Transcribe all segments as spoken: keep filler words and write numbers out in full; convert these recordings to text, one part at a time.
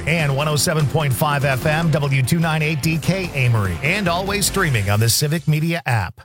and one oh seven point five F M, W two ninety-eight D K Amory, and always streaming on the Civic Media app.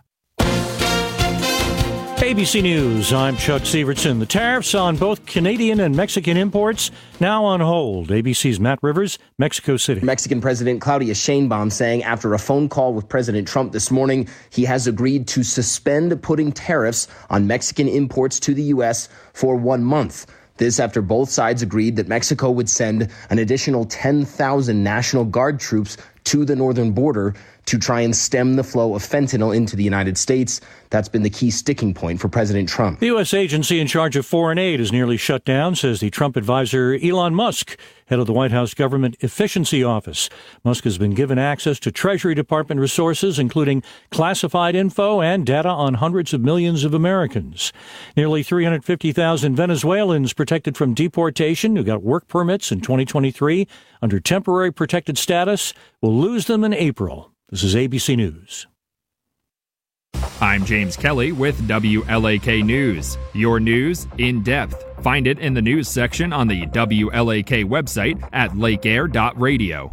A B C News, I'm Chuck Severson. The tariffs on both Canadian and Mexican imports now on hold. A B C's Matt Rivers, Mexico City. Mexican President Claudia Sheinbaum saying after a phone call with President Trump this morning, he has agreed to suspend putting tariffs on Mexican imports to the U S for one month. This after both sides agreed that Mexico would send an additional ten thousand National Guard troops to the northern border to try and stem the flow of fentanyl into the United States. That's been the key sticking point for President Trump. The U S agency in charge of foreign aid is nearly shut down, says the Trump advisor Elon Musk, head of the White House Government Efficiency Office. Musk has been given access to Treasury Department resources, including classified info and data on hundreds of millions of Americans. Nearly three hundred fifty thousand Venezuelans protected from deportation who got work permits in twenty twenty-three under temporary protected status will lose them in April. This is A B C News. I'm James Kelly with W L A K News. Your news in depth. Find it in the news section on the W L A K website at lake air dot radio.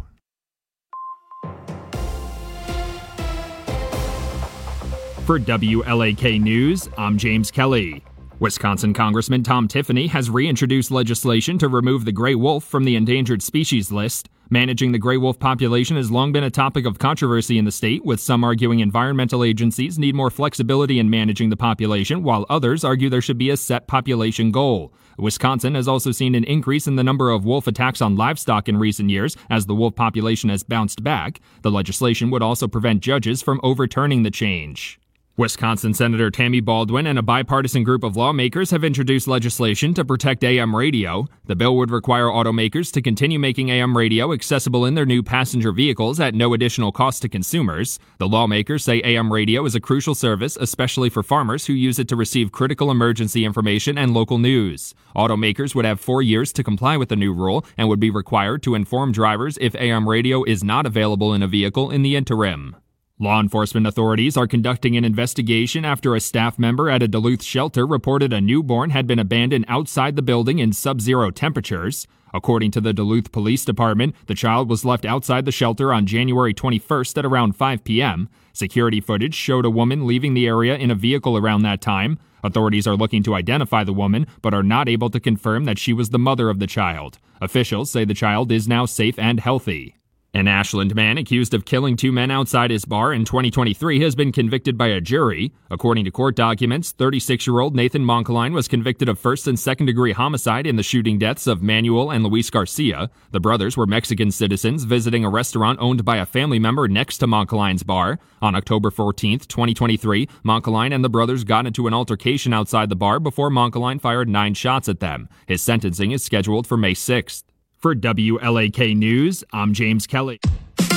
For W L A K News, I'm James Kelly. Wisconsin Congressman Tom Tiffany has reintroduced legislation to remove the gray wolf from the endangered species list. Managing the gray wolf population has long been a topic of controversy in the state, with some arguing environmental agencies need more flexibility in managing the population, while others argue there should be a set population goal. Wisconsin has also seen an increase in the number of wolf attacks on livestock in recent years as the wolf population has bounced back. The legislation would also prevent judges from overturning the change. Wisconsin Senator Tammy Baldwin and a bipartisan group of lawmakers have introduced legislation to protect A M radio. The bill would require automakers to continue making A M radio accessible in their new passenger vehicles at no additional cost to consumers. The lawmakers say A M radio is a crucial service, especially for farmers who use it to receive critical emergency information and local news. Automakers would have four years to comply with the new rule and would be required to inform drivers if A M radio is not available in a vehicle in the interim. Law enforcement authorities are conducting an investigation after a staff member at a Duluth shelter reported a newborn had been abandoned outside the building in sub-zero temperatures. According to the Duluth Police Department, the child was left outside the shelter on January twenty-first at around five p.m. Security footage showed a woman leaving the area in a vehicle around that time. Authorities are looking to identify the woman, but are not able to confirm that she was the mother of the child. Officials say the child is now safe and healthy. An Ashland man accused of killing two men outside his bar in twenty twenty-three has been convicted by a jury. According to court documents, thirty-six-year-old Nathan Monkeline was convicted of first and second-degree homicide in the shooting deaths of Manuel and Luis Garcia. The brothers were Mexican citizens visiting a restaurant owned by a family member next to Monkeline's bar. On October fourteenth, twenty twenty-three, Monkeline and the brothers got into an altercation outside the bar before Monkeline fired nine shots at them. His sentencing is scheduled for May sixth. For W L A K News, I'm James Kelly. The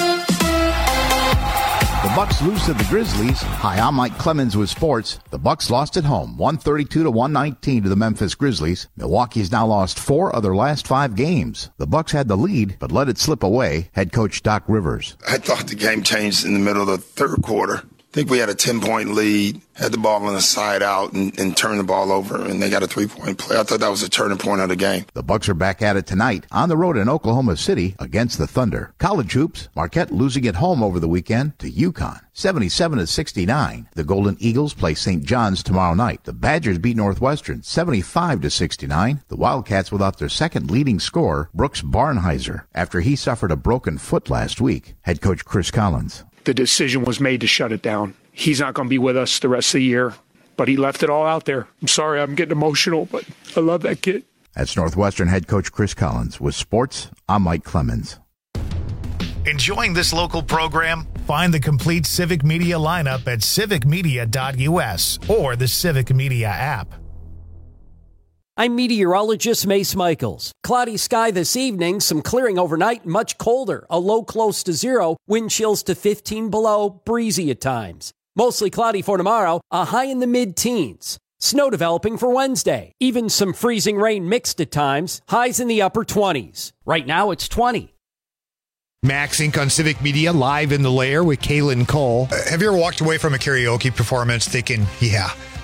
Bucks lose to the Grizzlies. Hi, I'm Mike Clemens with sports. The Bucks lost at home, one thirty-two to one nineteen to the Memphis Grizzlies. Milwaukee has now lost four of their last five games. The Bucks had the lead, but let it slip away. Head coach Doc Rivers. I thought the game changed in the middle of the third quarter. I think we had a ten-point lead, had the ball on the side out, and, and turned the ball over, and they got a three-point play. I thought that was a turning point of the game. The Bucks are back at it tonight on the road in Oklahoma City against the Thunder. College hoops, Marquette losing at home over the weekend to UConn, seventy-seven to sixty-nine. The Golden Eagles play Saint John's tomorrow night. The Badgers beat Northwestern, seventy-five to sixty-nine. The Wildcats without their second leading scorer, Brooks Barnheiser, after he suffered a broken foot last week. Head coach Chris Collins. The decision was made to shut it down. He's not going to be with us the rest of the year, but he left it all out there. I'm sorry, I'm getting emotional, but I love that kid. That's Northwestern head coach Chris Collins. With sports, I'm Mike Clemens. Enjoying this local program? Find the complete Civic Media lineup at civic media dot u s or the Civic Media app. I'm meteorologist Mace Michaels. Cloudy sky this evening, some clearing overnight, much colder, a low close to zero, wind chills to fifteen below, breezy at times. Mostly cloudy for tomorrow, a high in the mid-teens. Snow developing for Wednesday. Even some freezing rain mixed at times, highs in the upper twenties. Right now it's twenty. Max Incorporated on Civic Media, live in the lair with Kaylin Cole. Uh, have you ever walked away from a karaoke performance thinking, yeah,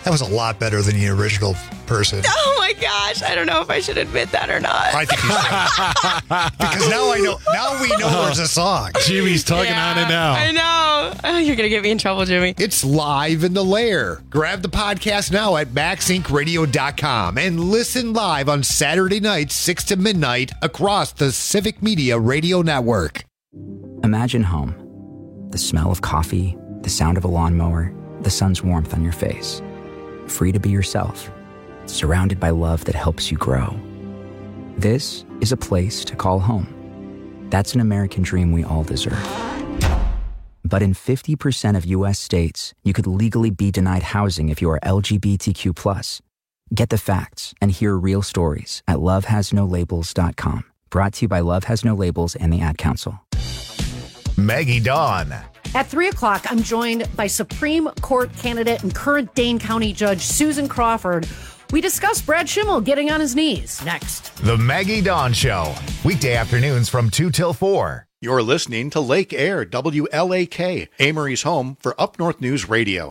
That was a lot better than the original person. Oh my gosh, I don't know if I should admit that or not. I think you should. Because now I know. Now we know there's a song. Jimmy's tugging Yeah, on it now. I know. Oh, you're going to get me in trouble, Jimmy. It's live in the lair. Grab the podcast now at max inc radio dot com and listen live on Saturday nights, six to midnight, across the Civic Media Radio Network. Imagine home. The smell of coffee, the sound of a lawnmower, the sun's warmth on your face. Free to be yourself, surrounded by love that helps you grow. This is a place to call home. That's an American dream we all deserve. But in fifty percent of U S states, you could legally be denied housing if you are L G B T Q plus. Get the facts and hear real stories at love has no labels dot com. Brought to you by Love Has No Labels and the Ad Council. Maggie Dawn. At three o'clock, I'm joined by Supreme Court candidate and current Dane County Judge Susan Crawford. We discuss Brad Schimmel getting on his knees. Next. The Maggie Dawn Show. Weekday afternoons from two till four. You're listening to Lake Air, W L A K, Amory's home for Up North News Radio.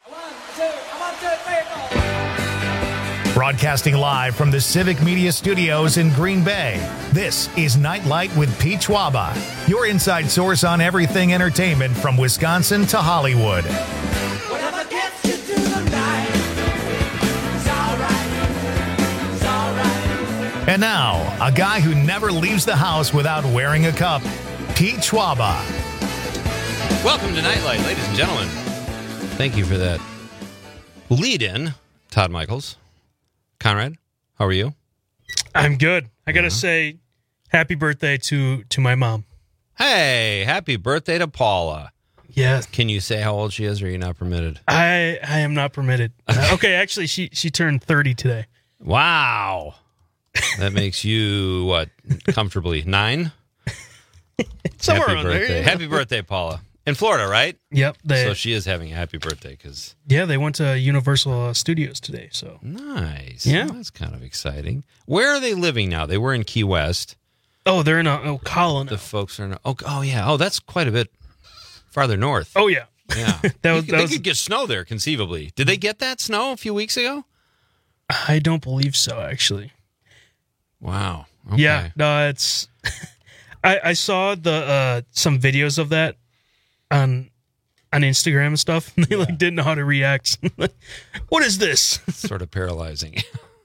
Broadcasting live from the Civic Media Studios in Green Bay, this is Nightlight with Pete Schwaba, your inside source on everything entertainment from Wisconsin to Hollywood. Whatever gets you through the night, it's all right, it's all right. And now, a guy who never leaves the house without wearing a cup, Pete Schwaba. Welcome to Nightlight, ladies and gentlemen. Thank you for that lead-in, Todd Michaels. Conrad, how are you? I'm good. I gotta Yeah. say, happy birthday to to my mom. Hey, happy birthday to Paula. Yes. Can you say how old she is, or are you not permitted? I I am not permitted. Uh, okay, actually, she she turned thirty today. Wow. That makes you, what, comfortably nine? Somewhere happy around there, birthday. yeah. Happy birthday, Paula. In Florida, right? Yep. They, So she is having a happy birthday, because... yeah, they went to Universal uh, Studios today. So Nice. Yeah. Well, that's kind of exciting. Where are they living now? They were in Key West. Oh, they're in uh, Ocala now. The folks are in... Oh, oh, yeah. Oh, that's quite a bit farther north. Oh, yeah. Yeah. That was- You- that they was- could get snow there, conceivably. Did they get that snow a few weeks ago? I don't believe so, actually. Wow. Okay. Yeah, no, it's. I I saw the uh, some videos of that on on Instagram and stuff. And they like didn't know how to react. What is this? Sort of paralyzing.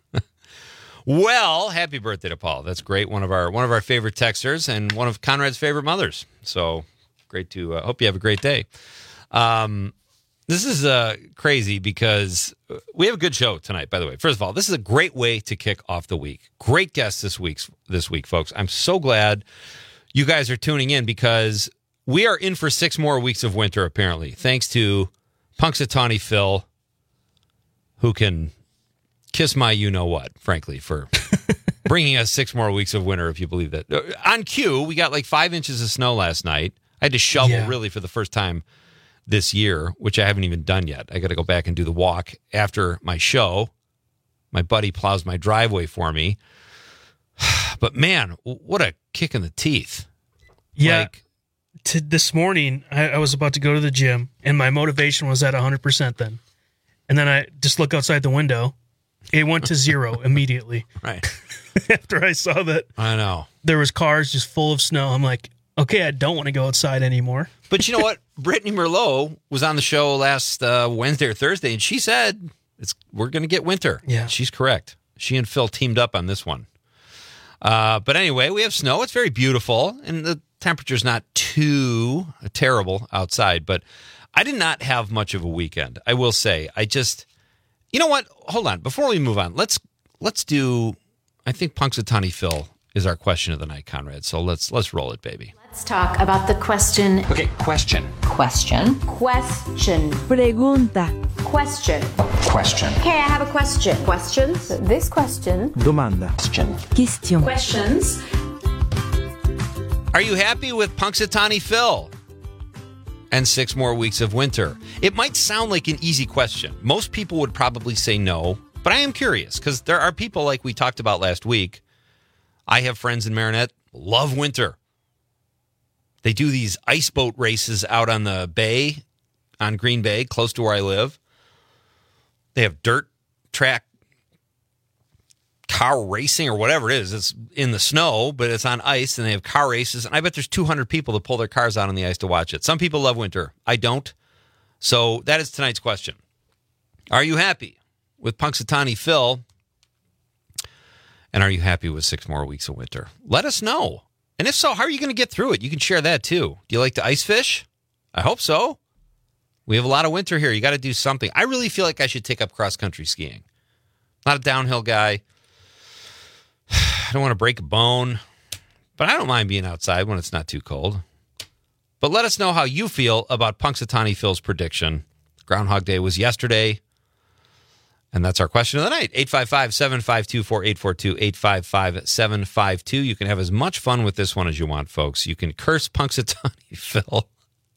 Well, happy birthday to Paul. That's great. One of our one of our favorite texters and one of Conrad's favorite mothers. So great to uh, hope you have a great day. Um, this is uh, crazy because we have a good show tonight. By the way, first of all, this is a great way to kick off the week. Great guest this week's this week, folks. I'm so glad you guys are tuning in because we are in for six more weeks of winter. Apparently, thanks to Punxsutawney Phil, who can kiss my you-know-what, frankly, for bringing us six more weeks of winter, if you believe that. Uh, On cue, we got like five inches of snow last night. I had to shovel, Yeah. really, for the first time this year, which I haven't even done yet. I got to go back and do the walk after my show. My buddy plows my driveway for me. But, man, what a kick in the teeth. Yeah. Like, To this morning, I, I was about to go to the gym, and my motivation was at one hundred percent then. And then I just look outside the window. It went to zero immediately. right. After I saw that I know. there was cars just full of snow, I'm like, okay, I don't want to go outside anymore. But you know what? Brittany Merlot was on the show last uh, Wednesday or Thursday, and she said it's we're going to get winter. Yeah. She's correct. She and Phil teamed up on this one. Uh, but anyway, we have snow. It's very beautiful, and the temperature's not too terrible outside. But I did not have much of a weekend, I will say. I just, you know what? Hold on. Before we move on, let's let's do, I think Punxsutawney Phil is our question of the night, Conrad. So let's let's roll it, baby. Let's talk about the question. Okay, question. Question. Question. Pregunta. Question. Question. Okay, I have a question. Questions? This question. Domanda. Question. Question. Questions. Are you happy with Punxsutawney Phil and six more weeks of winter? It might sound like an easy question. Most people would probably say no, but I am curious because there are people like we talked about last week. I have friends in Marinette, love winter. They do these ice boat races out on the bay, on Green Bay, close to where I live. They have dirt track car racing or whatever it is. It's in the snow, but it's on ice, and they have car races. And I bet there's two hundred people that pull their cars out on the ice to watch it. Some people love winter. I don't. So that is tonight's question. Are you happy with Punxsutawney Phil? And are you happy with six more weeks of winter? Let us know. And if so, how are you going to get through it? You can share that too. Do you like to ice fish? I hope so. We have a lot of winter here. You got to do something. I really feel like I should take up cross-country skiing. Not a downhill guy. I don't want to break a bone, but I don't mind being outside when it's not too cold. But let us know how you feel about Punxsutawney Phil's prediction. Groundhog Day was yesterday, and that's our question of the night. eight five five, seven five two, four eight four two, eight five five, seven five two. You can have as much fun with this one as you want, folks. You can curse Punxsutawney Phil.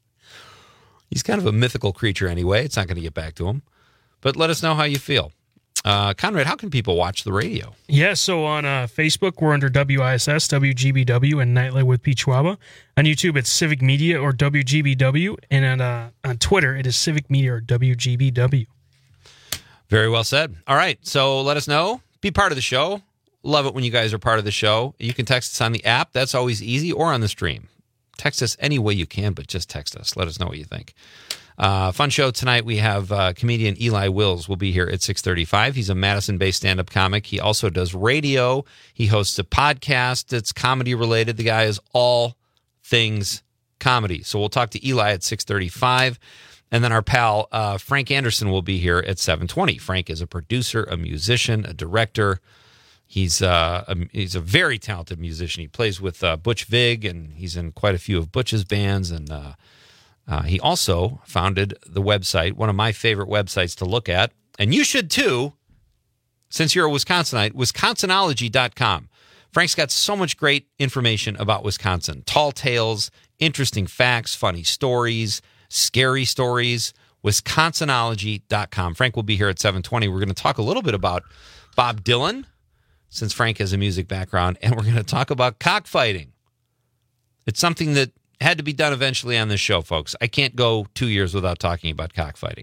He's kind of a mythical creature anyway. It's not going to get back to him. But let us know how you feel. Uh, Conrad, how can people watch the radio? Yeah, so on uh, Facebook, we're under W I S S, W G B W, and Nightlight with Pete Schwaba. On YouTube, it's Civic Media or W G B W. And on, uh, on Twitter, it is Civic Media or W G B W. Very well said. All right, so let us know. Be part of the show. Love it when you guys are part of the show. You can text us on the app. That's always easy, or on the stream. Text us any way you can, but just text us. Let us know what you think. Uh, fun show tonight. We have uh, comedian Eli Wills will be here at six thirty-five. He's a Madison-based stand-up comic. He also does radio. He hosts a podcast that's comedy-related. The guy is all things comedy. So we'll talk to Eli at six thirty-five. And then our pal uh, Frank Anderson will be here at seven twenty. Frank is a producer, a musician, a director. He's, uh, a, he's a very talented musician. He plays with uh, Butch Vig, and he's in quite a few of Butch's bands, and uh, Uh, he also founded the website, one of my favorite websites to look at, and you should too, since you're a Wisconsinite, wisconsinology dot com. Frank's got so much great information about Wisconsin. Tall tales, interesting facts, funny stories, scary stories, wisconsinology dot com. Frank will be here at seven twenty. We're going to talk a little bit about Bob Dylan, since Frank has a music background, and we're going to talk about cockfighting. It's something that had to be done eventually on this show, folks. I can't go two years without talking about cockfighting.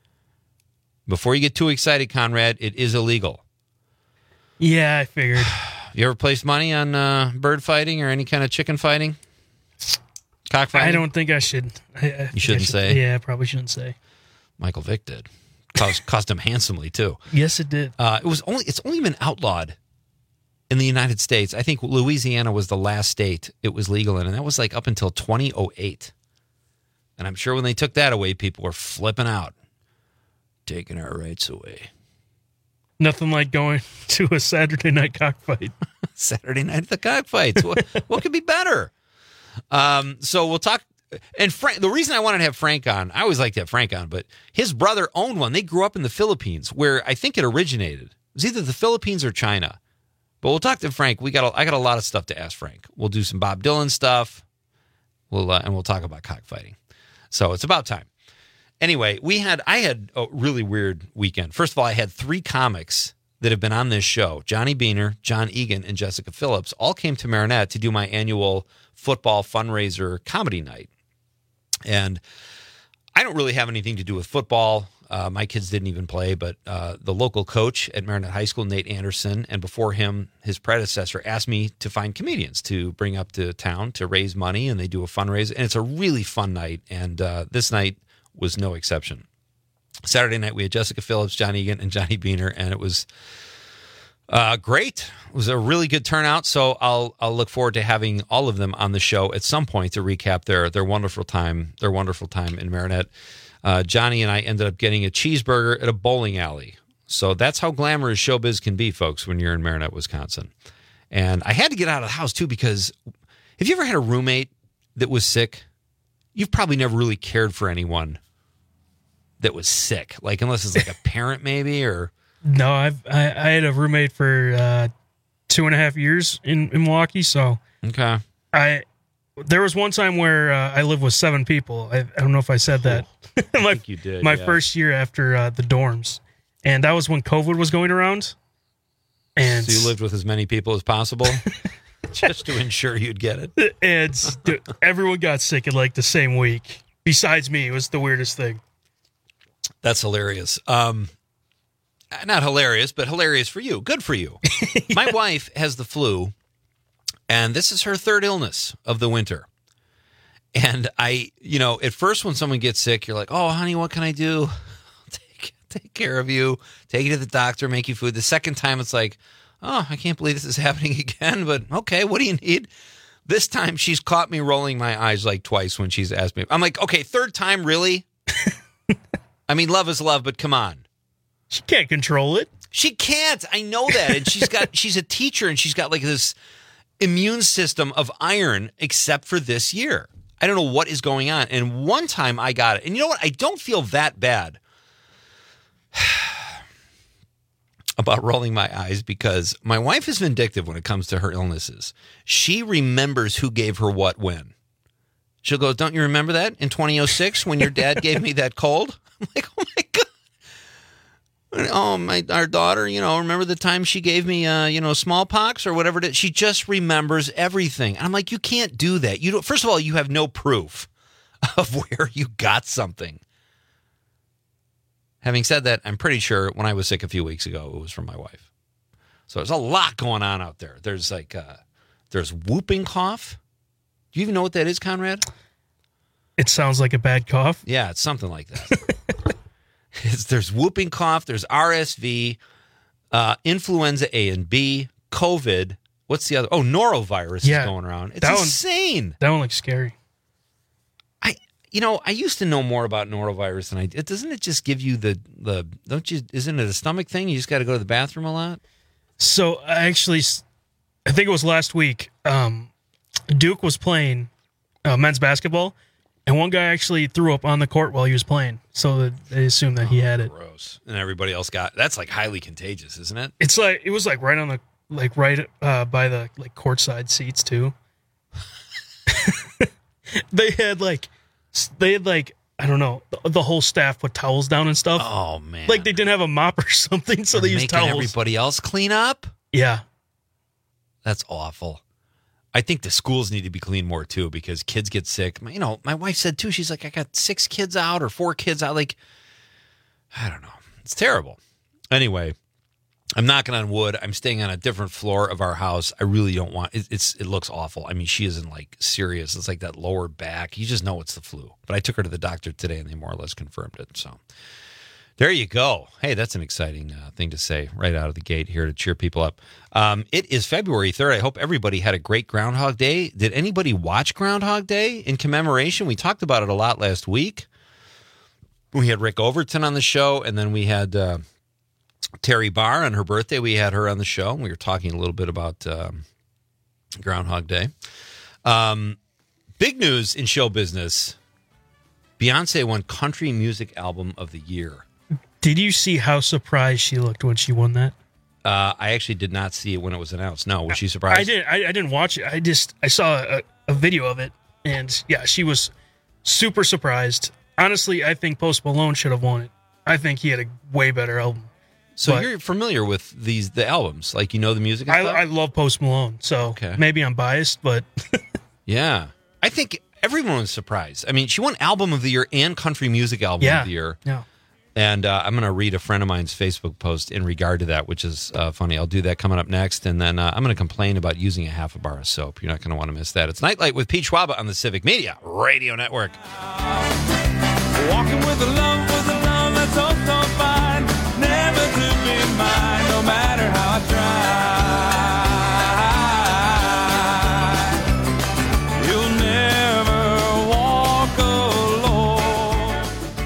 Before you get too excited, Conrad, it is illegal. Yeah, I figured. You ever placed money on uh, bird fighting or any kind of chicken fighting? Cockfighting? I don't think I should. I, I you shouldn't I should, say? Yeah, I probably shouldn't say. Michael Vick did. Cost, cost him handsomely, too. Yes, it did. Uh, it was only. It's only been outlawed in the United States. I think Louisiana was the last state it was legal in, and that was like up until twenty oh eight. And I'm sure when they took that away, people were flipping out, taking our rights away. Nothing like going to a Saturday night cockfight. Saturday night at the cockfights. What, what could be better? Um, so we'll talk. And Frank, the reason I wanted to have Frank on, I always like to have Frank on, but his brother owned one. They grew up in the Philippines, where I think it originated. It was either the Philippines or China. But we'll talk to Frank. We got a, I got a lot of stuff to ask Frank. We'll do some Bob Dylan stuff. We'll uh, and we'll talk about cockfighting. So it's about time. Anyway, we had I had a really weird weekend. First of all, I had three comics that have been on this show: Johnny Beaner, John Egan, and Jessica Phillips. All came to Marinette to do my annual football fundraiser comedy night. And I don't really have anything to do with football. Uh, my kids didn't even play, but uh, the local coach at Marinette High School, Nate Anderson, and before him, his predecessor, asked me to find comedians to bring up to town to raise money, and they do a fundraiser. And it's a really fun night, and uh, this night was no exception. Saturday night, we had Jessica Phillips, John Egan, and Johnny Beaner, and it was uh, great. It was a really good turnout, so I'll I'll look forward to having all of them on the show at some point to recap their their wonderful time, their wonderful time in Marinette. Uh, Johnny and I ended up getting a cheeseburger at a bowling alley. So that's how glamorous showbiz can be, folks, when you're in Marinette, Wisconsin. And I had to get out of the house, too, because have you ever had a roommate that was sick? You've probably never really cared for anyone that was sick, like unless it's like a parent maybe or... No, I've, I, I had a roommate for uh, two and a half years in, in Milwaukee, so... Okay. I... There was one time where uh, I lived with seven people. I, I don't know if I said that. I my think you did, my yeah. first year after uh, the dorms. And that was when COVID was going around. And so you lived with as many people as possible just to ensure you'd get it. And dude, everyone got sick in like the same week. Besides me, it was the weirdest thing. That's hilarious. Um, not hilarious, but hilarious for you. Good for you. Yeah. My wife has the flu, and this is her third illness of the winter. And I, you know, at first when someone gets sick, you're like, oh, honey, what can I do? Take, take care of you, take you to the doctor, make you food. The second time it's like, oh, I can't believe this is happening again, but okay, what do you need? This time she's caught me rolling my eyes like twice when she's asked me. I'm like, okay, third time, really? I mean, love is love, but come on. She can't control it. She can't. I know that. And she's got, she's a teacher and she's got like this immune system of iron except for this year. I don't know what is going on. And one time I got it. And you know what? I don't feel that bad about rolling my eyes because my wife is vindictive when it comes to her illnesses. She remembers who gave her what when. She'll go, don't you remember that in twenty oh six when your dad gave me that cold? I'm like, oh my God. Oh, my, our daughter, you know, remember the time she gave me, uh, you know, smallpox or whatever it is? She just remembers everything. I'm like, you can't do that. You don't, first of all, you have no proof of where you got something. Having said that, I'm pretty sure when I was sick a few weeks ago, it was from my wife. So there's a lot going on out there. There's like, uh, there's whooping cough. Do you even know what that is, Conrad? It sounds like a bad cough. Yeah, it's something like that. It's, there's whooping cough, there's R S V, uh, influenza A and B, COVID. What's the other? Oh, norovirus yeah, is going around. It's that insane. One, that one looks scary. I, you know, I used to know more about norovirus than I did. Doesn't it just give you the, the don't you, isn't it a stomach thing? You just got to go to the bathroom a lot? So I actually, I think it was last week, um, Duke was playing uh, men's basketball. And one guy actually threw up on the court while he was playing, so they assumed that he had it. Gross. And everybody else got that's like highly contagious, isn't it? It's like it was like right on the like right uh, by the like courtside seats too. They had like they had like I don't know the, the whole staff put towels down and stuff. Oh man! Like they didn't have a mop or something, so They're they used making towels. Everybody else clean up. Yeah, that's awful. I think the schools need to be cleaned more, too, because kids get sick. You know, my wife said, too, she's like, I got six kids out or four kids out. Like, I don't know. It's terrible. Anyway, I'm knocking on wood. I'm staying on a different floor of our house. I really don't want it. It's, it looks awful. I mean, she isn't, like, serious. It's like that lower back. You just know it's the flu. But I took her to the doctor today, and they more or less confirmed it. So there you go. Hey, that's an exciting uh, thing to say right out of the gate here to cheer people up. Um, it is February third. I hope everybody had a great Groundhog Day. Did anybody watch Groundhog Day in commemoration? We talked about it a lot last week. We had Rick Overton on the show, and then we had uh, Terry Barr on her birthday. We had her on the show, and we were talking a little bit about um, Groundhog Day. Um, big news in show business. Beyonce won Country Music Album of the Year. Did you see how surprised she looked when she won that? Uh, I actually did not see it when it was announced. No, was she surprised? I didn't. I, I didn't watch it. I just I saw a, a video of it, and yeah, she was super surprised. Honestly, I think Post Malone should have won it. I think he had a way better album. So But you're familiar with these the albums, like you know the music. And I, stuff? I love Post Malone, so Okay. maybe I'm biased, but Yeah, I think everyone was surprised. I mean, she won Album of the Year and Country Music Album yeah, of the Year. yeah. And uh, I'm going to read a friend of mine's Facebook post in regard to that, which is uh, funny. I'll do that coming up next. And then uh, I'm going to complain about using a half a bar of soap. You're not going to want to miss that. It's Nightlight with Pete Schwaba on the Civic Media Radio Network. Walking with a love, with a love that's so, so fine. Never to be mine, no matter how I try. You'll never walk alone.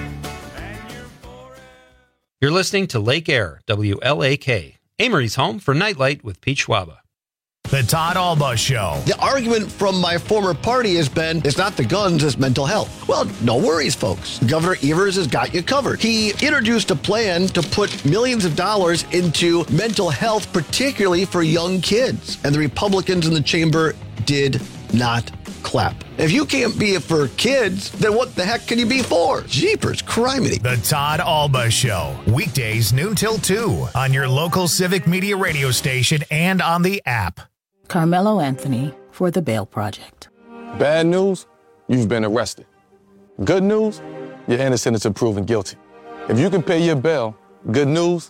You're listening to Lake Air, W L A K, Amory's home for Nightlight with Pete Schwaba. The Todd Alba Show. The argument from my former party has been, it's not the guns, it's mental health. Well, no worries, folks. Governor Evers has got you covered. He introduced a plan to put millions of dollars into mental health, particularly for young kids. And the Republicans in the chamber did not clap. If you can't be it for kids, then what the heck can you be for? Jeepers, criminy. The Todd Alba Show. Weekdays noon till two on your local Civic Media radio station and on the app. Carmelo Anthony for the Bail Project. Bad news, you've been arrested. Good news, you're innocent until proven guilty. If you can pay your bail, good news,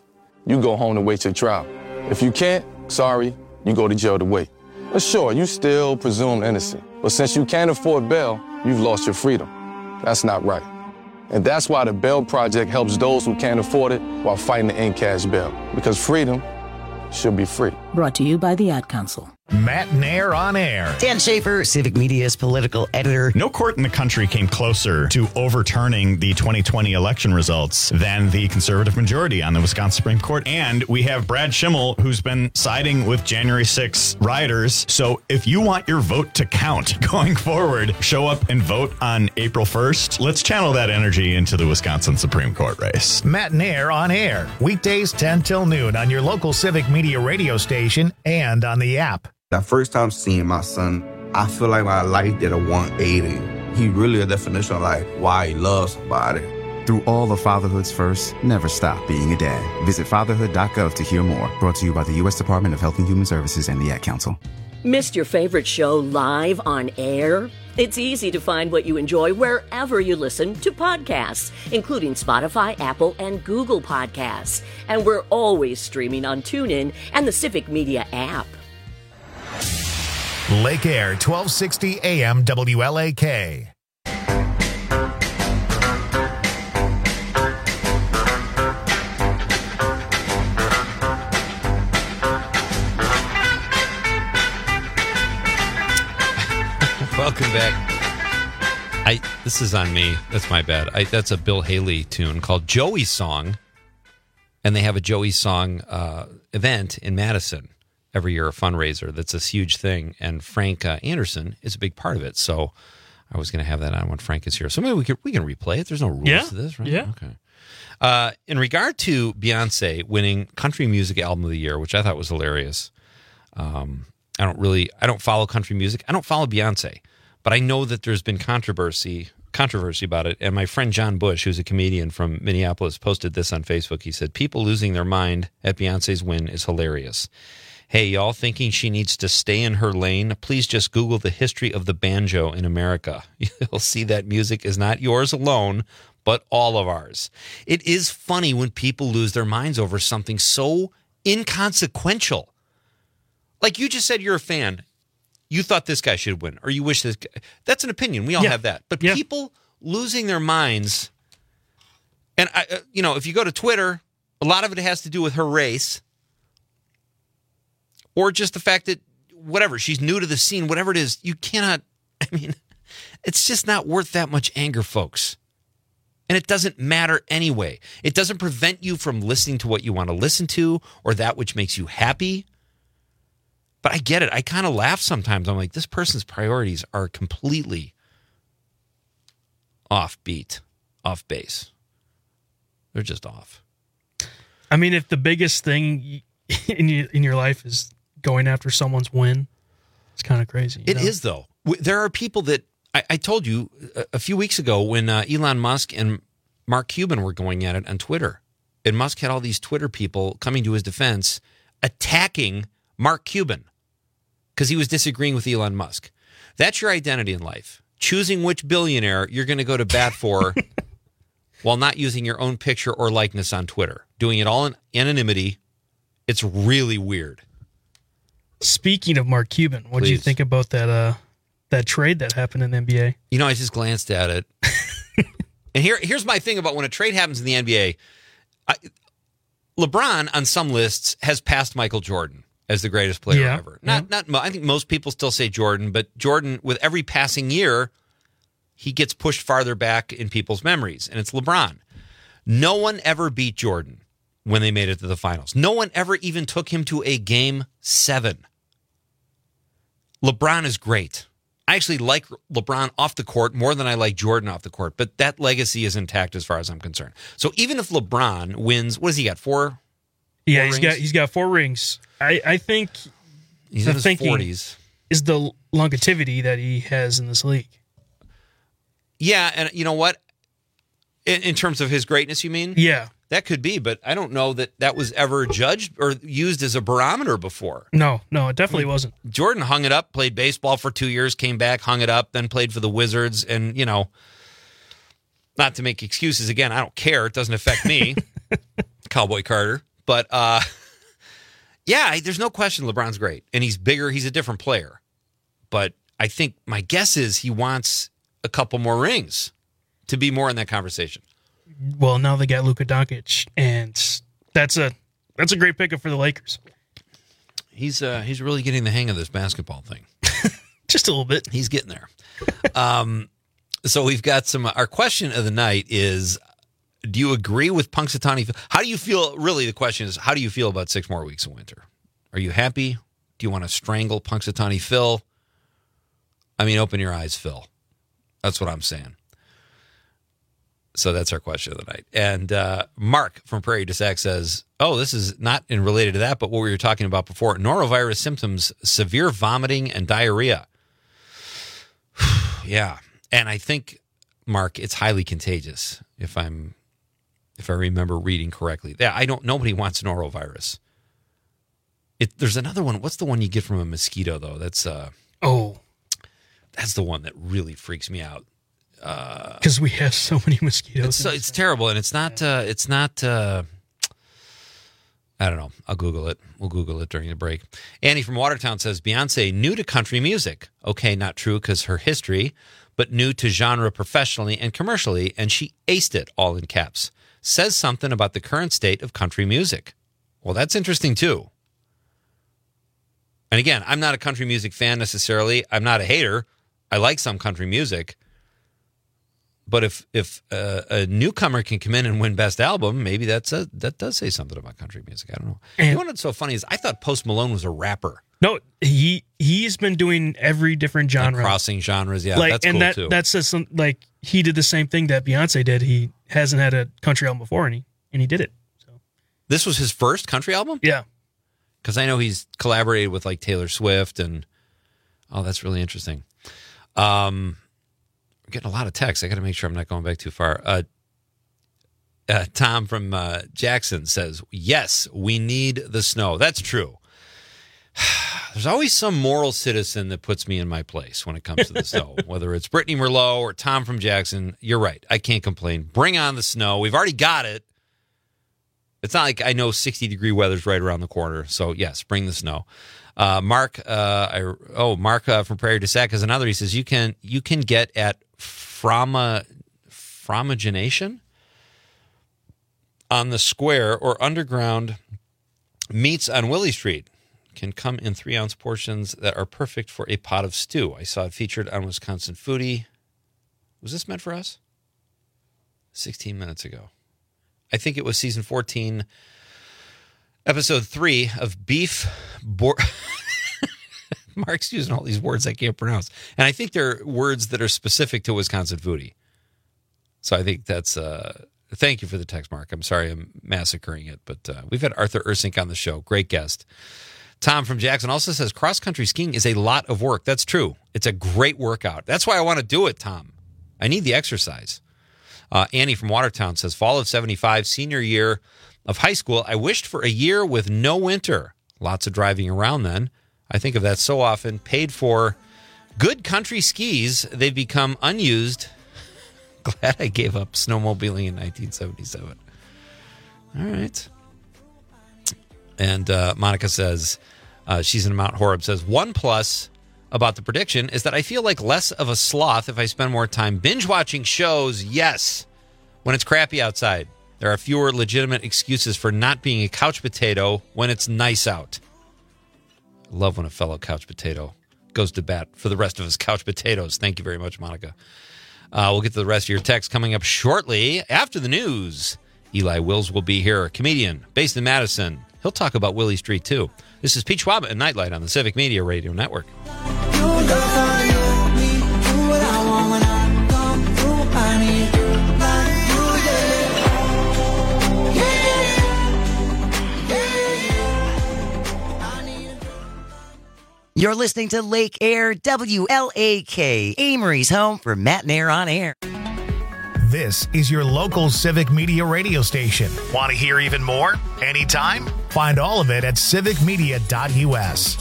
you go home to wait your trial. If you can't, sorry, you go to jail to wait. But sure, you still presumed innocent. But since you can't afford bail, you've lost your freedom. That's not right. And that's why the Bail Project helps those who can't afford it while fighting to end cash bail. Because freedom should be free. Brought to you by the Ad Council. Matt Nair on air. Dan Schaefer, Civic Media's political editor. No court in the country came closer to overturning the twenty twenty election results than the conservative majority on the Wisconsin Supreme Court. And we have Brad Schimmel, who's been siding with January sixth rioters. So if you want your vote to count going forward, show up and vote on April first. Let's channel that energy into the Wisconsin Supreme Court race. Matt Nair on air. Weekdays ten till noon on your local Civic Media radio station and on the app. The first time seeing my son, I feel like my life did a one eighty. He really a definition of like why he loves somebody. Through all of fatherhood's first, never stop being a dad. Visit fatherhood dot gov to hear more. Brought to you by the U S Department of Health and Human Services and the Ad Council. Missed your favorite show live on air? It's easy to find what you enjoy wherever you listen to podcasts, including Spotify, Apple, and Google Podcasts. And we're always streaming on TuneIn and the Civic Media app. Lake Air, twelve sixty A M W L A K. Welcome back. I this is on me. That's my bad. I, that's a Bill Haley tune called Joey's Song, and they have a Joey Song uh, event in Madison every year, a fundraiser that's this huge thing, and Frank uh, Anderson is a big part of it. So I was going to have that on when Frank is here. So maybe we can we can replay it. There's no rules Yeah. to this, right? Yeah. Okay. Uh, in regard to Beyonce winning Country Music Album of the Year, which I thought was hilarious. Um, I don't really, I don't follow country music. I don't follow Beyonce, but I know that there's been controversy controversy about it. And my friend John Bush, who's a comedian from Minneapolis, posted this on Facebook. He said, "People losing their mind at Beyonce's win is hilarious. Hey, y'all thinking she needs to stay in her lane? Please just Google the history of the banjo in America. You'll see that music is not yours alone, but all of ours." It is funny when people lose their minds over something so inconsequential. Like you just said, you're a fan. You thought this guy should win, or you wish this guy. That's an opinion. We all Yeah. have that. But Yeah. people losing their minds, and I, uh, you know, if you go to Twitter, a lot of it has to do with her race, or just the fact that whatever, she's new to the scene, whatever it is, you cannot. I mean, it's just not worth that much anger, folks. And it doesn't matter anyway. It doesn't prevent you from listening to what you want to listen to or that which makes you happy. But I get it. I kind of laugh sometimes. I'm like, this person's priorities are completely off beat, off base. They're just off. I mean, if the biggest thing in your, in your life is going after someone's win, it's kind of crazy. It is, though. W- There are people that I, I told you a, a few weeks ago when uh, Elon Musk and Mark Cuban were going at it on Twitter. And Musk had all these Twitter people coming to his defense, attacking Mark Cuban because he was disagreeing with Elon Musk. That's your identity in life. Choosing which billionaire you're going to go to bat for while not using your own picture or likeness on Twitter. Doing it all in anonymity. It's really weird. Speaking of Mark Cuban, what do you Please. think about that uh, that trade that happened in the N B A? You know, I just glanced at it. And here, here's my thing about when a trade happens in the N B A. I, LeBron, on some lists, has passed Michael Jordan as the greatest player Yeah. ever. Not, not. mo- I think most people still say Jordan, but Jordan, with every passing year, he gets pushed farther back in people's memories, and it's LeBron. No one ever beat Jordan when they made it to the finals. No one ever even took him to a game seven. LeBron is great. I actually like LeBron off the court more than I like Jordan off the court, but that legacy is intact as far as I'm concerned. So even if LeBron wins, what has he got? Four? Yeah, four he's rings? got he's got four rings. I, I think He's the in his thinking forties. is the longevity that he has in this league. Yeah, and you know what? In, in terms of his greatness, you mean? Yeah. That could be, but I don't know that that was ever judged or used as a barometer before. No, no, it definitely wasn't. Jordan hung it up, played baseball for two years, came back, hung it up, then played for the Wizards. And, you know, not to make excuses again, I don't care. It doesn't affect me. Cowboy Carter. But, uh, yeah, there's no question LeBron's great. And he's bigger. He's a different player. But I think my guess is he wants a couple more rings to be more in that conversation. Well, now they got Luka Doncic, and that's a that's a great pickup for the Lakers. He's uh, he's really getting the hang of this basketball thing. Just a little bit. He's getting there. um, so we've got some. Our question of the night is: do you agree with Punxsutawney? How do you feel? Really, the question is: how do you feel about six more weeks of winter? Are you happy? Do you want to strangle Punxsutawney Phil? I mean, open your eyes, Phil. That's what I'm saying. So that's our question of the night. And uh, Mark from Prairie du Sac says, oh, this is not in related to that, but what we were talking about before. Norovirus symptoms, severe vomiting and diarrhea. Yeah. And I think, Mark, it's highly contagious, if I'm if I remember reading correctly. Yeah, I don't nobody wants norovirus. It, there's another one. What's the one you get from a mosquito, though? That's uh Oh. That's the one that really freaks me out. Because uh, we have so many mosquitoes. It's, so, it's terrible, and it's not. Uh, it's not. Uh, I don't know. I'll Google it. We'll Google it during the break. Annie from Watertown says Beyonce new to country music. Okay, not true because her history, but new to genre professionally and commercially, and she aced it, all in caps. Says something about the current state of country music. Well, that's interesting too. And again, I'm not a country music fan necessarily. I'm not a hater. I like some country music. But if if uh, a newcomer can come in and win Best Album, maybe that's a, that does say something about country music. I don't know. And you know what's so funny is I thought Post Malone was a rapper. No, he he's been doing every different genre, like crossing genres. Yeah, like, that's and cool that, too. That's just some, like he did the same thing that Beyonce did. He hasn't had a country album before, and he and he did it. So this was his first country album. Yeah, because I know he's collaborated with like Taylor Swift, and oh, that's really interesting. Um. We're getting a lot of texts. I got to make sure I'm not going back too far. Uh, uh, Tom from uh, Jackson says, yes, we need the snow. That's true. There's always some moral citizen that puts me in my place when it comes to the snow, whether it's Brittany Merlot or Tom from Jackson. You're right. I can't complain. Bring on the snow. We've already got it. It's not like I know sixty degree weather's right around the corner. So, yes, bring the snow. Uh, Mark, uh, I, oh, Mark uh, from Prairie du Sac is another. He says, you can you can get at froma, fromagination on the square or underground meats on Willie Street. Can come in three ounce portions that are perfect for a pot of stew. I saw it featured on Wisconsin Foodie. Was this meant for us? sixteen minutes ago. I think it was season fourteen, episode three of Beef. Bo- Mark's using all these words I can't pronounce. And I think they're words that are specific to Wisconsin Foodie. So I think that's, uh, thank you for the text, Mark. I'm sorry I'm massacring it, but uh, we've had Arthur Ursink on the show. Great guest. Tom from Jackson also says cross-country skiing is a lot of work. That's true. It's a great workout. That's why I want to do it, Tom. I need the exercise. Uh, Annie from Watertown says, fall of seventy-five, senior year of high school. I wished for a year with no winter. Lots of driving around then. I think of that so often. Paid for good country skis. They've become unused. Glad I gave up snowmobiling in nineteen seventy-seven. All right. And uh, Monica says, uh, she's in Mount Horeb, says, one plus about the prediction is that I feel like less of a sloth if I spend more time binge watching shows. Yes, when it's crappy outside. There are fewer legitimate excuses for not being a couch potato when it's nice out. I love when a fellow couch potato goes to bat for the rest of his couch potatoes. Thank you very much, Monica. Uh, we'll get to the rest of your text coming up shortly after the news. Eli Wills will be here, a comedian based in Madison. He'll talk about Willie Street, too. This is Pete Schwab and Nightlight on the Civic Media Radio Network. You're listening to Lake Air, W L A K, Amory's home for Matt and Air on Air. This is your local Civic Media radio station. Want to hear even more? Anytime? Find all of it at civic media dot u s.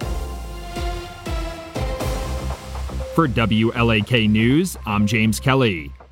For W L A K News, I'm James Kelly.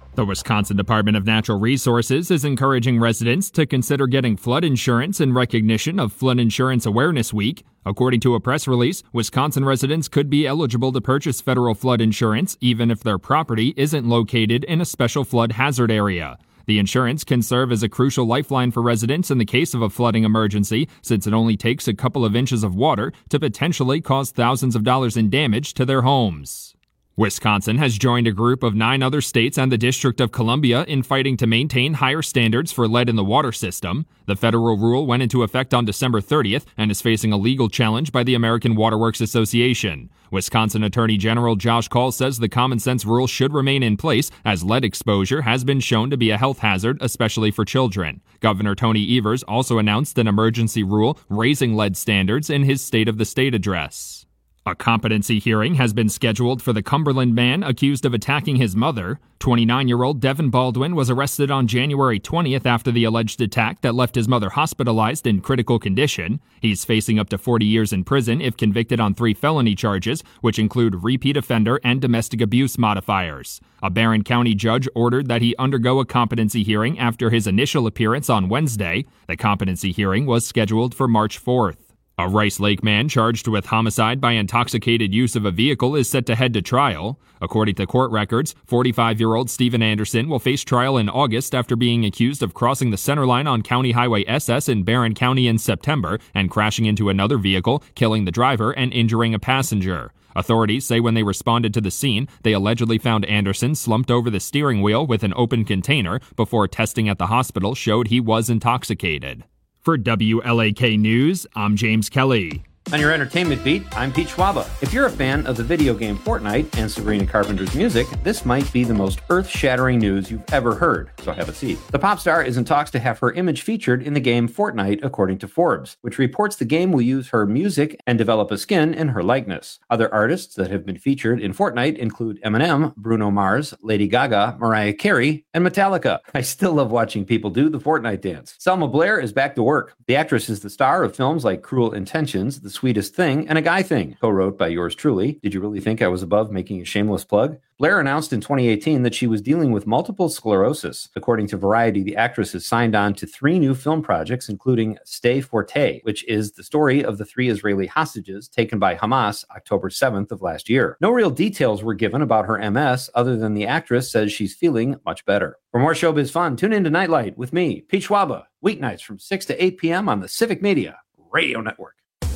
The Wisconsin Department of Natural Resources is encouraging residents to consider getting flood insurance in recognition of Flood Insurance Awareness Week. According to a press release, Wisconsin residents could be eligible to purchase federal flood insurance even if their property isn't located in a special flood hazard area. The insurance can serve as a crucial lifeline for residents in the case of a flooding emergency, since it only takes a couple of inches of water to potentially cause thousands of dollars in damage to their homes. Wisconsin has joined a group of nine other states and the District of Columbia in fighting to maintain higher standards for lead in the water system. The federal rule went into effect on December thirtieth and is facing a legal challenge by the American Water Works Association. Wisconsin Attorney General Josh Kaul says the common sense rule should remain in place as lead exposure has been shown to be a health hazard, especially for children. Governor Tony Evers also announced an emergency rule raising lead standards in his State of the State address. A competency hearing has been scheduled for the Cumberland man accused of attacking his mother. twenty-nine-year-old Devin Baldwin was arrested on January twentieth after the alleged attack that left his mother hospitalized in critical condition. He's facing up to forty years in prison if convicted on three felony charges, which include repeat offender and domestic abuse modifiers. A Barron County judge ordered that he undergo a competency hearing after his initial appearance on Wednesday. The competency hearing was scheduled for March fourth. A Rice Lake man charged with homicide by intoxicated use of a vehicle is set to head to trial. According to court records, forty-five-year-old Stephen Anderson will face trial in August after being accused of crossing the center line on County Highway S S in Barron County in September and crashing into another vehicle, killing the driver and injuring a passenger. Authorities say when they responded to the scene, they allegedly found Anderson slumped over the steering wheel with an open container before testing at the hospital showed he was intoxicated. For W L A K News, I'm James Kelly. On your entertainment beat, I'm Pete Schwaba. If you're a fan of the video game Fortnite and Sabrina Carpenter's music, this might be the most earth-shattering news you've ever heard, so have a seat. The pop star is in talks to have her image featured in the game Fortnite, according to Forbes, which reports the game will use her music and develop a skin in her likeness. Other artists that have been featured in Fortnite include Eminem, Bruno Mars, Lady Gaga, Mariah Carey, and Metallica. I still love watching people do the Fortnite dance. Selma Blair is back to work. The actress is the star of films like Cruel Intentions, The Sweetest Thing, and A Guy Thing, co-wrote by yours truly. Did you really think I was above making a shameless plug? Blair announced in twenty eighteen that she was dealing with multiple sclerosis. According to Variety, the actress has signed on to three new film projects, including Stay Forte, which is the story of the three Israeli hostages taken by Hamas October seventh of last year. No real details were given about her M S, other than the actress says she's feeling much better. For more showbiz fun, tune in to Nightlight with me, Pete Schwaba, weeknights from six to eight p.m. on the Civic Media Radio Network.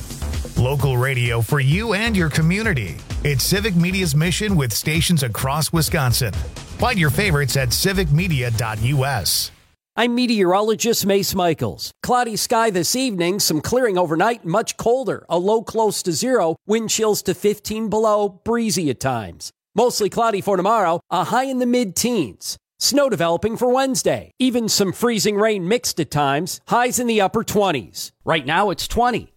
Local radio for you and your community. It's Civic Media's mission with stations across Wisconsin. Find your favorites at civic media dot u s. I'm meteorologist Mace Michaels. Cloudy sky this evening, some clearing overnight, much colder, a low close to zero, wind chills to fifteen below, breezy at times. Mostly cloudy for tomorrow, a high in the mid-teens. Snow developing for Wednesday. Even some freezing rain mixed at times, highs in the upper twenties. Right now it's twenty.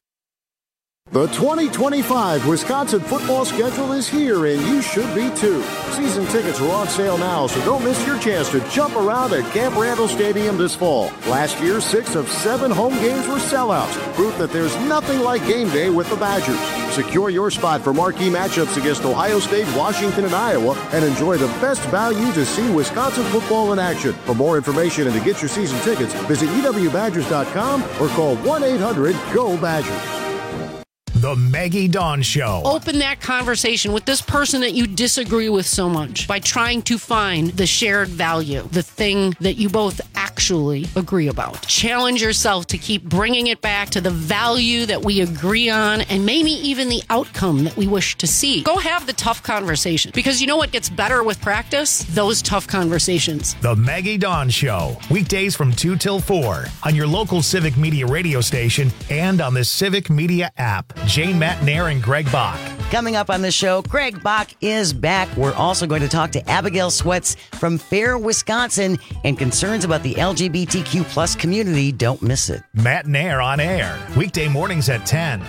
The twenty twenty-five Wisconsin football schedule is here, and you should be too. Season tickets are on sale now, so don't miss your chance to jump around at Camp Randall Stadium this fall. Last year, six of seven home games were sellouts, proof that there's nothing like game day with the Badgers. Secure your spot for marquee matchups against Ohio State, Washington, and Iowa, and enjoy the best value to see Wisconsin football in action. For more information and to get your season tickets, visit e w badgers dot com or call one eight hundred G O Badgers. The Maggie Dawn Show. Open that conversation with this person that you disagree with so much by trying to find the shared value, the thing that you both actually agree about. Challenge yourself to keep bringing it back to the value that we agree on and maybe even the outcome that we wish to see. Go have the tough conversation, because you know what gets better with practice? Those tough conversations. The Maggie Dawn Show. Weekdays from two till four on your local Civic Media radio station and on the Civic Media app. Jane Matnair and Greg Bach. Coming up on the show, Greg Bach is back. We're also going to talk to Abigail Sweats from Fair, Wisconsin, and concerns about the L G B T Q plus community. Don't miss it. Matnair on air, weekday mornings at ten.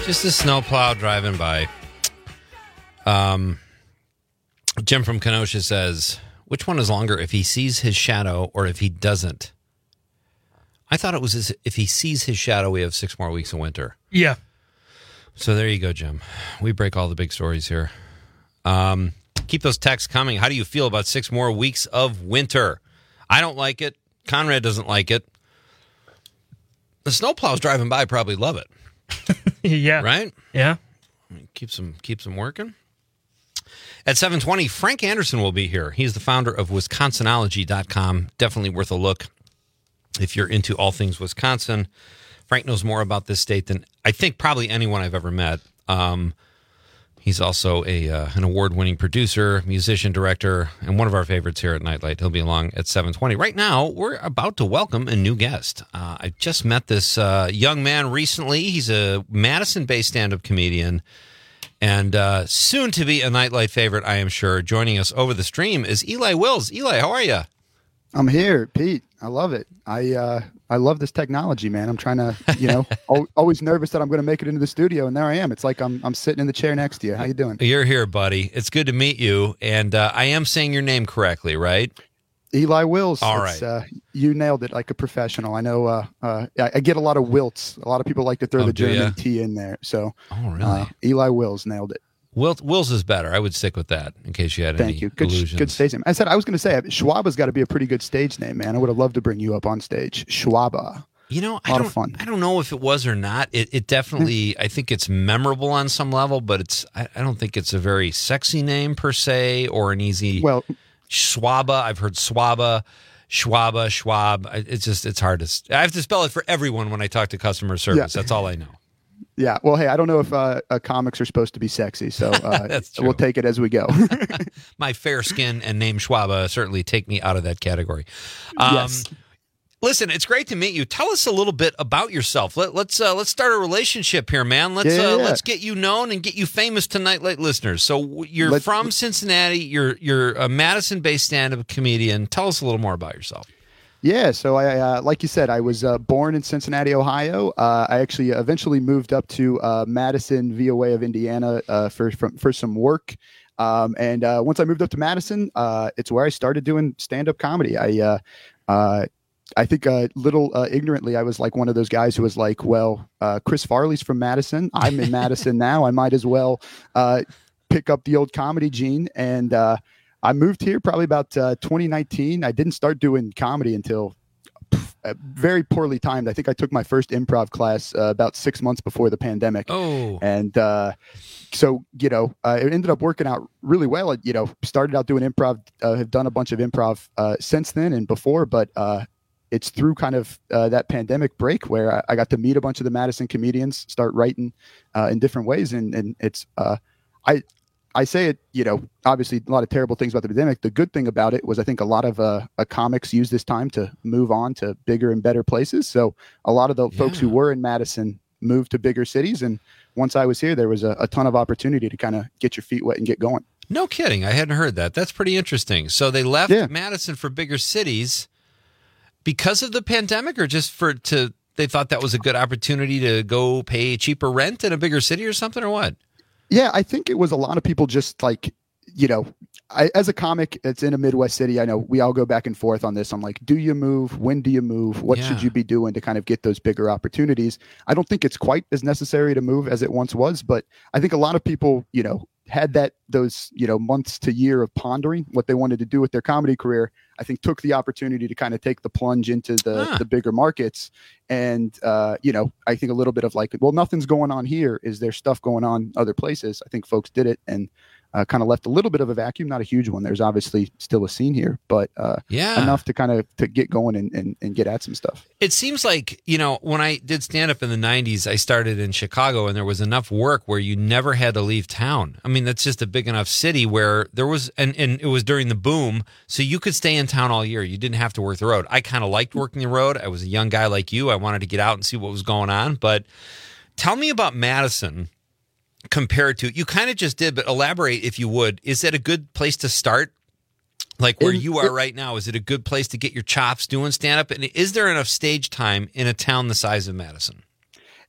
Just a snowplow driving by. Um, Jim from Kenosha says, which one is longer, if he sees his shadow or if he doesn't? I thought it was as if he sees his shadow, we have six more weeks of winter. Yeah. So there you go, Jim. We break all the big stories here. Um, keep those texts coming. How do you feel about six more weeks of winter? I don't like it. Conrad doesn't like it. The snowplows driving by probably love it. Yeah. Right? Yeah. Keeps them, keeps them working. At seven twenty, Frank Anderson will be here. He's the founder of Wisconsinology dot com. Definitely worth a look if you're into all things Wisconsin. Frank knows more about this state than I think probably anyone I've ever met. Um, he's also a uh, an award-winning producer, musician, director, and one of our favorites here at Nightlight. He'll be along at seven twenty. Right now, we're about to welcome a new guest. Uh, I just met this uh, young man recently. He's a Madison-based stand-up comedian. And uh, soon to be a Nightlight favorite, I am sure. Joining us over the stream is Eli Wills. Eli, how are you? I'm here, Pete. I love it. I uh, I love this technology, man. I'm trying to, you know, al- always nervous that I'm going to make it into the studio, and there I am. It's like I'm I'm sitting in the chair next to you. How you doing? You're here, buddy. It's good to meet you. And uh, I am saying your name correctly, right? Eli Wills. All It's, right. Uh, you nailed it like a professional. I know uh, uh, I, I get a lot of wilts. A lot of people like to throw Oh, the do ya? German T in there. So Oh, really? uh, Eli Wills nailed it. Will, Wills is better. I would stick with that in case you had any Thank you. Good, illusions. good stage name. I said I was going to say Schwaba's got to be a pretty good stage name, man. I would have loved to bring you up on stage. Schwaba. You know, a I lot don't, of fun. I don't know if it was or not. It, it definitely, I think it's memorable on some level, but it's, I, I don't think it's a very sexy name per se or an easy. Well, Schwaba. I've heard Swaba, Schwaba, Schwab. I- It's just, it's hard to. I have to spell it for everyone when I talk to customer service. Yeah. That's all I know. Yeah. Well, hey, I don't know if uh, uh, comics are supposed to be sexy, so uh, That's true. we'll take it as we go. My fair skin and name Schwaba certainly take me out of that category. Um, Yes. Listen, it's great to meet you. Tell us a little bit about yourself. Let, let's uh, let's start a relationship here, man. Let's Yeah, yeah, uh, yeah. let's get you known and get you famous to Nightlight listeners. So w- you're Let's- from Cincinnati. You're you're a Madison-based stand-up comedian. Tell us a little more about yourself. Yeah, so I, uh, like you said, I was uh, born in Cincinnati, Ohio. Uh, I actually eventually moved up to uh, Madison via way of Indiana uh, for from, for some work. Um, and uh, once I moved up to Madison, uh, it's where I started doing stand-up comedy. I, uh, uh, I think a uh, little uh, ignorantly, I was like one of those guys who was like, well, uh, Chris Farley's from Madison. I'm in Madison now. I might as well uh, pick up the old comedy gene. And uh, I moved here probably about uh, twenty nineteen. I didn't start doing comedy until pff, uh, very poorly timed. I think I took my first improv class uh, about six months before the pandemic. Oh. And uh, so, you know, uh, it ended up working out really well. I, you know, started out doing improv, uh, have done a bunch of improv uh, since then and before, but uh, it's through kind of uh, that pandemic break where I, I got to meet a bunch of the Madison comedians, start writing uh, in different ways. And, and it's, uh, I, I say it, you know, obviously a lot of terrible things about the pandemic. The good thing about it was I think a lot of uh, uh, comics use this time to move on to bigger and better places. So a lot of the folks who were in Madison moved to bigger cities. And once I was here, there was a, a ton of opportunity to kind of get your feet wet and get going. No kidding. I hadn't heard that. That's pretty interesting. So they left Yeah. Madison for bigger cities because of the pandemic, or just for to they thought that was a good opportunity to go pay cheaper rent in a bigger city or something, or what? Yeah, I think it was a lot of people just like, you know, I, as a comic, it's in a Midwest city. I know we all go back and forth on this. I'm like, do you move? When do you move? What Yeah. should you be doing to kind of get those bigger opportunities? I don't think it's quite as necessary to move as it once was, but I think a lot of people, you know, had that those, you know, months to year of pondering what they wanted to do with their comedy career. I think took the opportunity to kind of take the plunge into the, Ah. the bigger markets. And, uh, you know, I think a little bit of like, well, nothing's going on here. Is there stuff going on other places? I think folks did it and uh, kind of left a little bit of a vacuum, not a huge one. There's obviously still a scene here, but uh, Yeah. enough to kind of to get going and, and, and get at some stuff. It seems like, you know, when I did stand up in the nineties, I started in Chicago and there was enough work where you never had to leave town. I mean, that's just a big enough city where there was, and, and it was during the boom, so you could stay in town all year. You didn't have to work the road. I kind of liked working the road. I was a young guy like you. I wanted to get out and see what was going on. But tell me about Madison compared to, you kind of just did, but elaborate if you would. Is that a good place to start? Like where In- you are right now, is it a good place to get your chops doing stand up? And is there enough stage time in a town the size of Madison?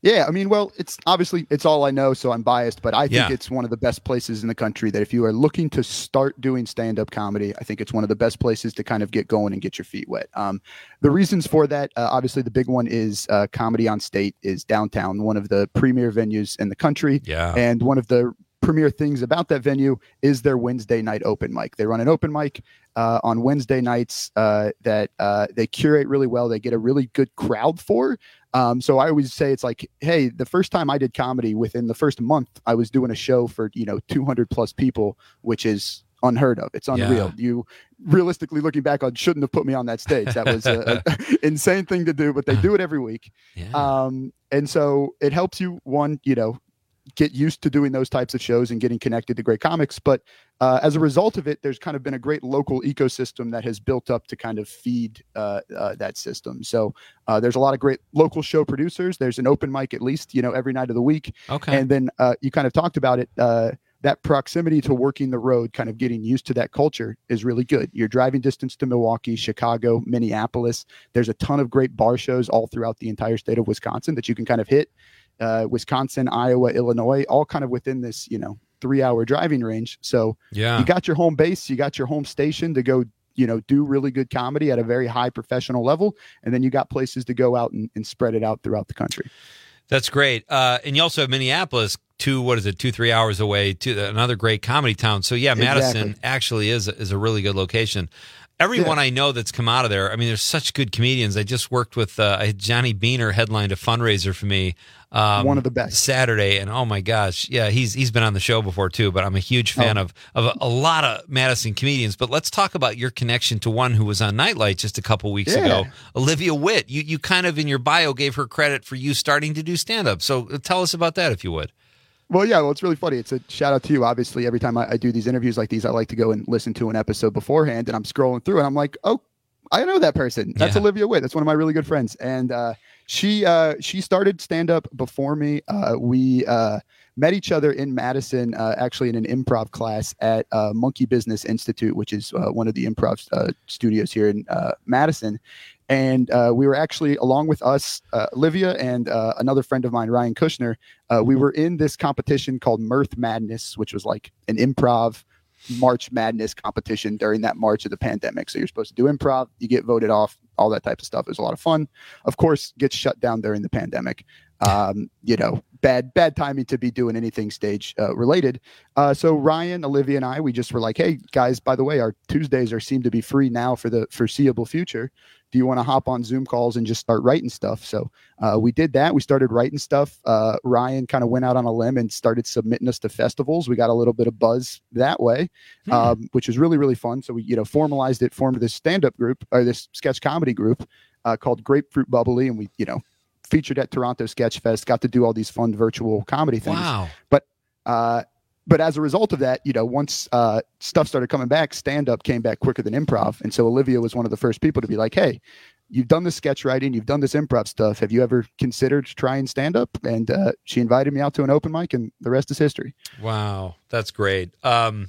Yeah, I mean, well, it's obviously it's all I know, so I'm biased, but I think Yeah. it's one of the best places in the country that if you are looking to start doing stand-up comedy, I think it's one of the best places to kind of get going and get your feet wet. Um, the reasons for that, uh, obviously, the big one is uh, Comedy on State is downtown, one of the premier venues in the country, Yeah. and one of the premier things about that venue is their Wednesday night open mic. They run an open mic uh, on Wednesday nights uh, that uh, they curate really well. They get a really good crowd for. Um, so I always say it's like, hey, the first time I did comedy, within the first month, I was doing a show for, you know, two hundred plus people, which is unheard of. It's unreal. Yeah. You realistically looking back on shouldn't have put me on that stage. That was an insane thing to do, but they do it every week. Yeah. Um, and so it helps you, one, you know, get used to doing those types of shows and getting connected to great comics. But uh, as a result of it, there's kind of been a great local ecosystem that has built up to kind of feed uh, uh, that system. So uh, there's a lot of great local show producers. There's an open mic at least, you know, every night of the week. Okay. And then uh, you kind of talked about it. Uh, that proximity to working the road, kind of getting used to that culture is really good. You're driving distance to Milwaukee, Chicago, Minneapolis. There's a ton of great bar shows all throughout the entire state of Wisconsin that you can kind of hit. Uh, Wisconsin, Iowa, Illinois, all kind of within this, you know, three hour driving range. So Yeah. you got your home base, you got your home station to go, you know, do really good comedy at a very high professional level. And then you got places to go out and, and spread it out throughout the country. That's great. Uh, and you also have Minneapolis, two, what is it, two, three hours away, to another great comedy town. So, yeah, Madison Exactly. actually is, is a really good location. Everyone Yeah. I know that's come out of there, I mean, there's such good comedians. I just worked with uh, I had Johnny Beaner headlined a fundraiser for me. Um, One of the best. Saturday, and oh my gosh, yeah, he's he's been on the show before too. But I'm a huge fan Oh. of of a, a lot of Madison comedians. But let's talk about your connection to one who was on Nightlight just a couple weeks Yeah. ago, Olivia Witt. You you kind of in your bio gave her credit for you starting to do stand up. So tell us about that, if you would. Well, yeah, well, it's really funny. It's a shout out to you. Obviously, every time I, I do these interviews like these, I like to go and listen to an episode beforehand, and I'm scrolling through and I'm like, oh, I know that person. That's Yeah. Olivia Witt. That's one of my really good friends. And uh, she uh, she started stand up before me. Uh, we uh, met each other in Madison, uh, actually in an improv class at uh, Monkey Business Institute, which is uh, one of the improv uh, studios here in uh, Madison. And uh, we were actually, along with us, uh, Olivia and uh, another friend of mine, Ryan Kushner, uh, we were in this competition called Mirth Madness, which was like an improv March Madness competition during that March of the pandemic. So you're supposed to do improv, you get voted off, all that type of stuff. It was a lot of fun. Of course, gets shut down during the pandemic. Um, you know, bad bad timing to be doing anything stage uh, related. Uh, so Ryan, Olivia, and I, we just were like, hey guys, by the way, our Tuesdays are seem to be free now for the foreseeable future. Do you want to hop on Zoom calls and just start writing stuff? So uh, we did that. We started writing stuff. Uh, Ryan kind of went out on a limb and started submitting us to festivals. We got a little bit of buzz that way, Hmm. um, which was really, really fun. So we, you know, formalized it, formed this stand-up group or this sketch comedy group uh, called Grapefruit Bubbly. And we, you know, featured at Toronto Sketch Fest, got to do all these fun virtual comedy things. Wow. But, uh, But as a result of that, you know, once uh, stuff started coming back, stand-up came back quicker than improv. And so Olivia was one of the first people to be like, hey, you've done this sketch writing, you've done this improv stuff. Have you ever considered trying stand-up? And uh, she invited me out to an open mic, and the rest is history. Wow, that's great. Um,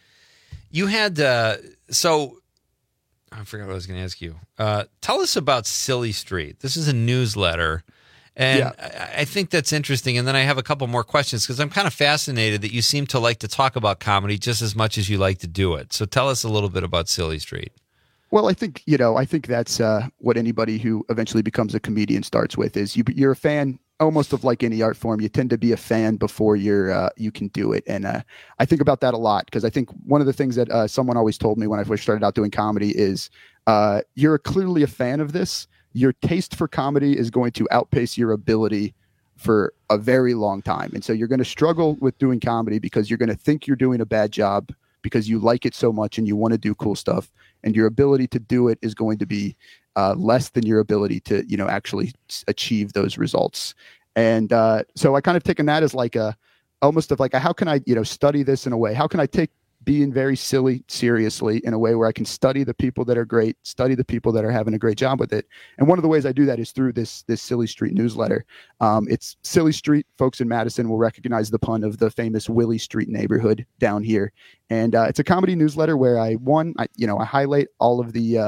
you had, uh, so I forgot what I was going to ask you. Uh, tell us about Silly Street. This is a newsletter. And Yeah. I, I think that's interesting. And then I have a couple more questions because I'm kind of fascinated that you seem to like to talk about comedy just as much as you like to do it. So tell us a little bit about Silly Street. Well, I think, you know, I think that's uh, what anybody who eventually becomes a comedian starts with is you, you're a fan almost of like any art form. You tend to be a fan before you're, uh, you can do it. And uh, I think about that a lot because I think one of the things that uh, someone always told me when I first started out doing comedy is uh, you're clearly a fan of this. Your taste for comedy is going to outpace your ability for a very long time. And so you're going to struggle with doing comedy because you're going to think you're doing a bad job because you like it so much and you want to do cool stuff. And your ability to do it is going to be uh, less than your ability to, you know, actually s- achieve those results. And uh, so I kind of taken that as like a, almost of like, a, how can I, you know, study this in a way? How can I take being very silly seriously in a way where I can study the people that are great, study the people that are having a great job with it. And one of the ways I do that is through this, this Silly Street newsletter. Um, it's Silly Street. Folks in Madison will recognize the pun of the famous Willie Street neighborhood down here. And uh, it's a comedy newsletter where I, one, I, you know, I highlight all of the, uh,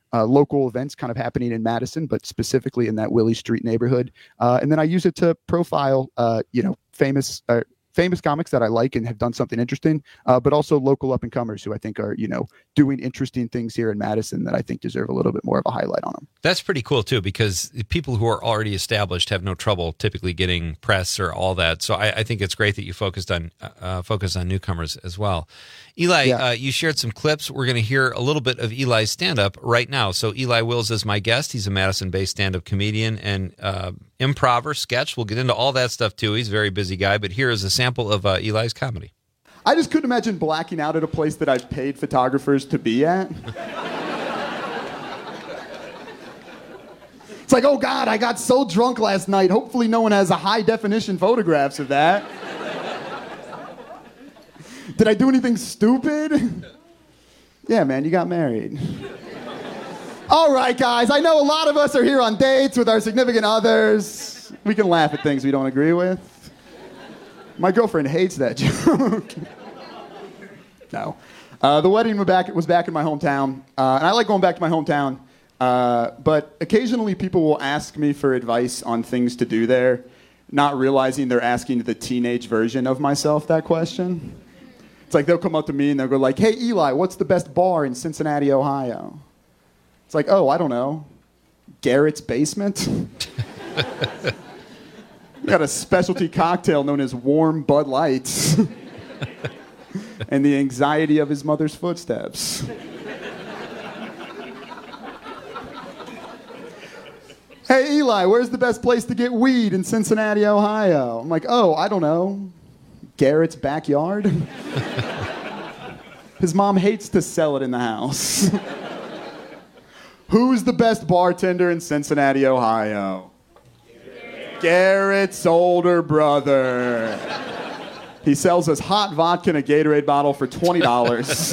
uh, local events kind of happening in Madison, but specifically in that Willie Street neighborhood. Uh, and then I use it to profile, uh, you know, famous uh, famous comics that I like and have done something interesting, uh, but also local up and comers who I think are, you know, doing interesting things here in Madison that I think deserve a little bit more of a highlight on them. That's pretty cool too, because people who are already established have no trouble typically getting press or all that. So I, I think it's great that you focused on uh, focused on newcomers as well. Eli, yeah. uh, you shared some clips. We're going to hear a little bit of Eli's stand-up right now. So Eli Wills is my guest. He's a Madison-based stand-up comedian and uh, improver, sketch. We'll get into all that stuff too. He's a very busy guy, but here is a sample of uh, Eli's comedy. I just couldn't imagine blacking out at a place that I've paid photographers to be at. It's like, oh God, I got so drunk last night. Hopefully no one has a high-definition photographs of that. Did I do anything stupid? Yeah, man, you got married. All right, guys, I know a lot of us are here on dates with our significant others. We can laugh at things we don't agree with. My girlfriend hates that joke. No. Uh, the wedding was back, was back in my hometown, uh, and I like going back to my hometown, uh, but occasionally people will ask me for advice on things to do there, not realizing they're asking the teenage version of myself that question. It's like they'll come up to me and they'll go like, hey, Eli, what's the best bar in Cincinnati, Ohio? It's like, oh, I don't know. Garrett's Basement? We got a specialty cocktail known as Warm Bud Lights. And the anxiety of his mother's footsteps. Hey, Eli, where's the best place to get weed in Cincinnati, Ohio? I'm like, oh, I don't know. Garrett's backyard? His mom hates to sell it in the house. Who's the best bartender in Cincinnati, Ohio? Garrett. Garrett's older brother. He sells us hot vodka in a Gatorade bottle for twenty dollars.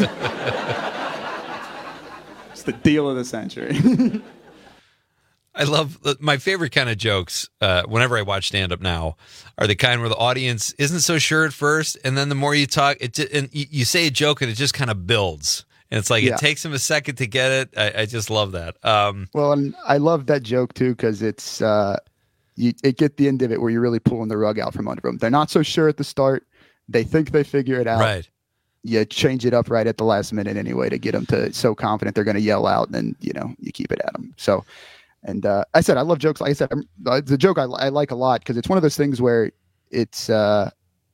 It's the deal of the century. I love my favorite kind of jokes uh, whenever I watch stand-up now are the kind where the audience isn't so sure at first, and then the more you talk, it just, and you, you say a joke and it just kind of builds. And it's like, yeah. It takes them a second to get it. I, I just love that. Um, well, and I love that joke too, because it's, uh, you it get the end of it where you're really pulling the rug out from under them. They're not so sure at the start. They think they figure it out. Right. You change it up right at the last minute anyway to get them to so confident they're going to yell out, and then, you know, you keep it at them. So, and uh, I said, I love jokes. Like I said, I'm, uh, it's a joke I, I like a lot because it's one of those things where it's, uh,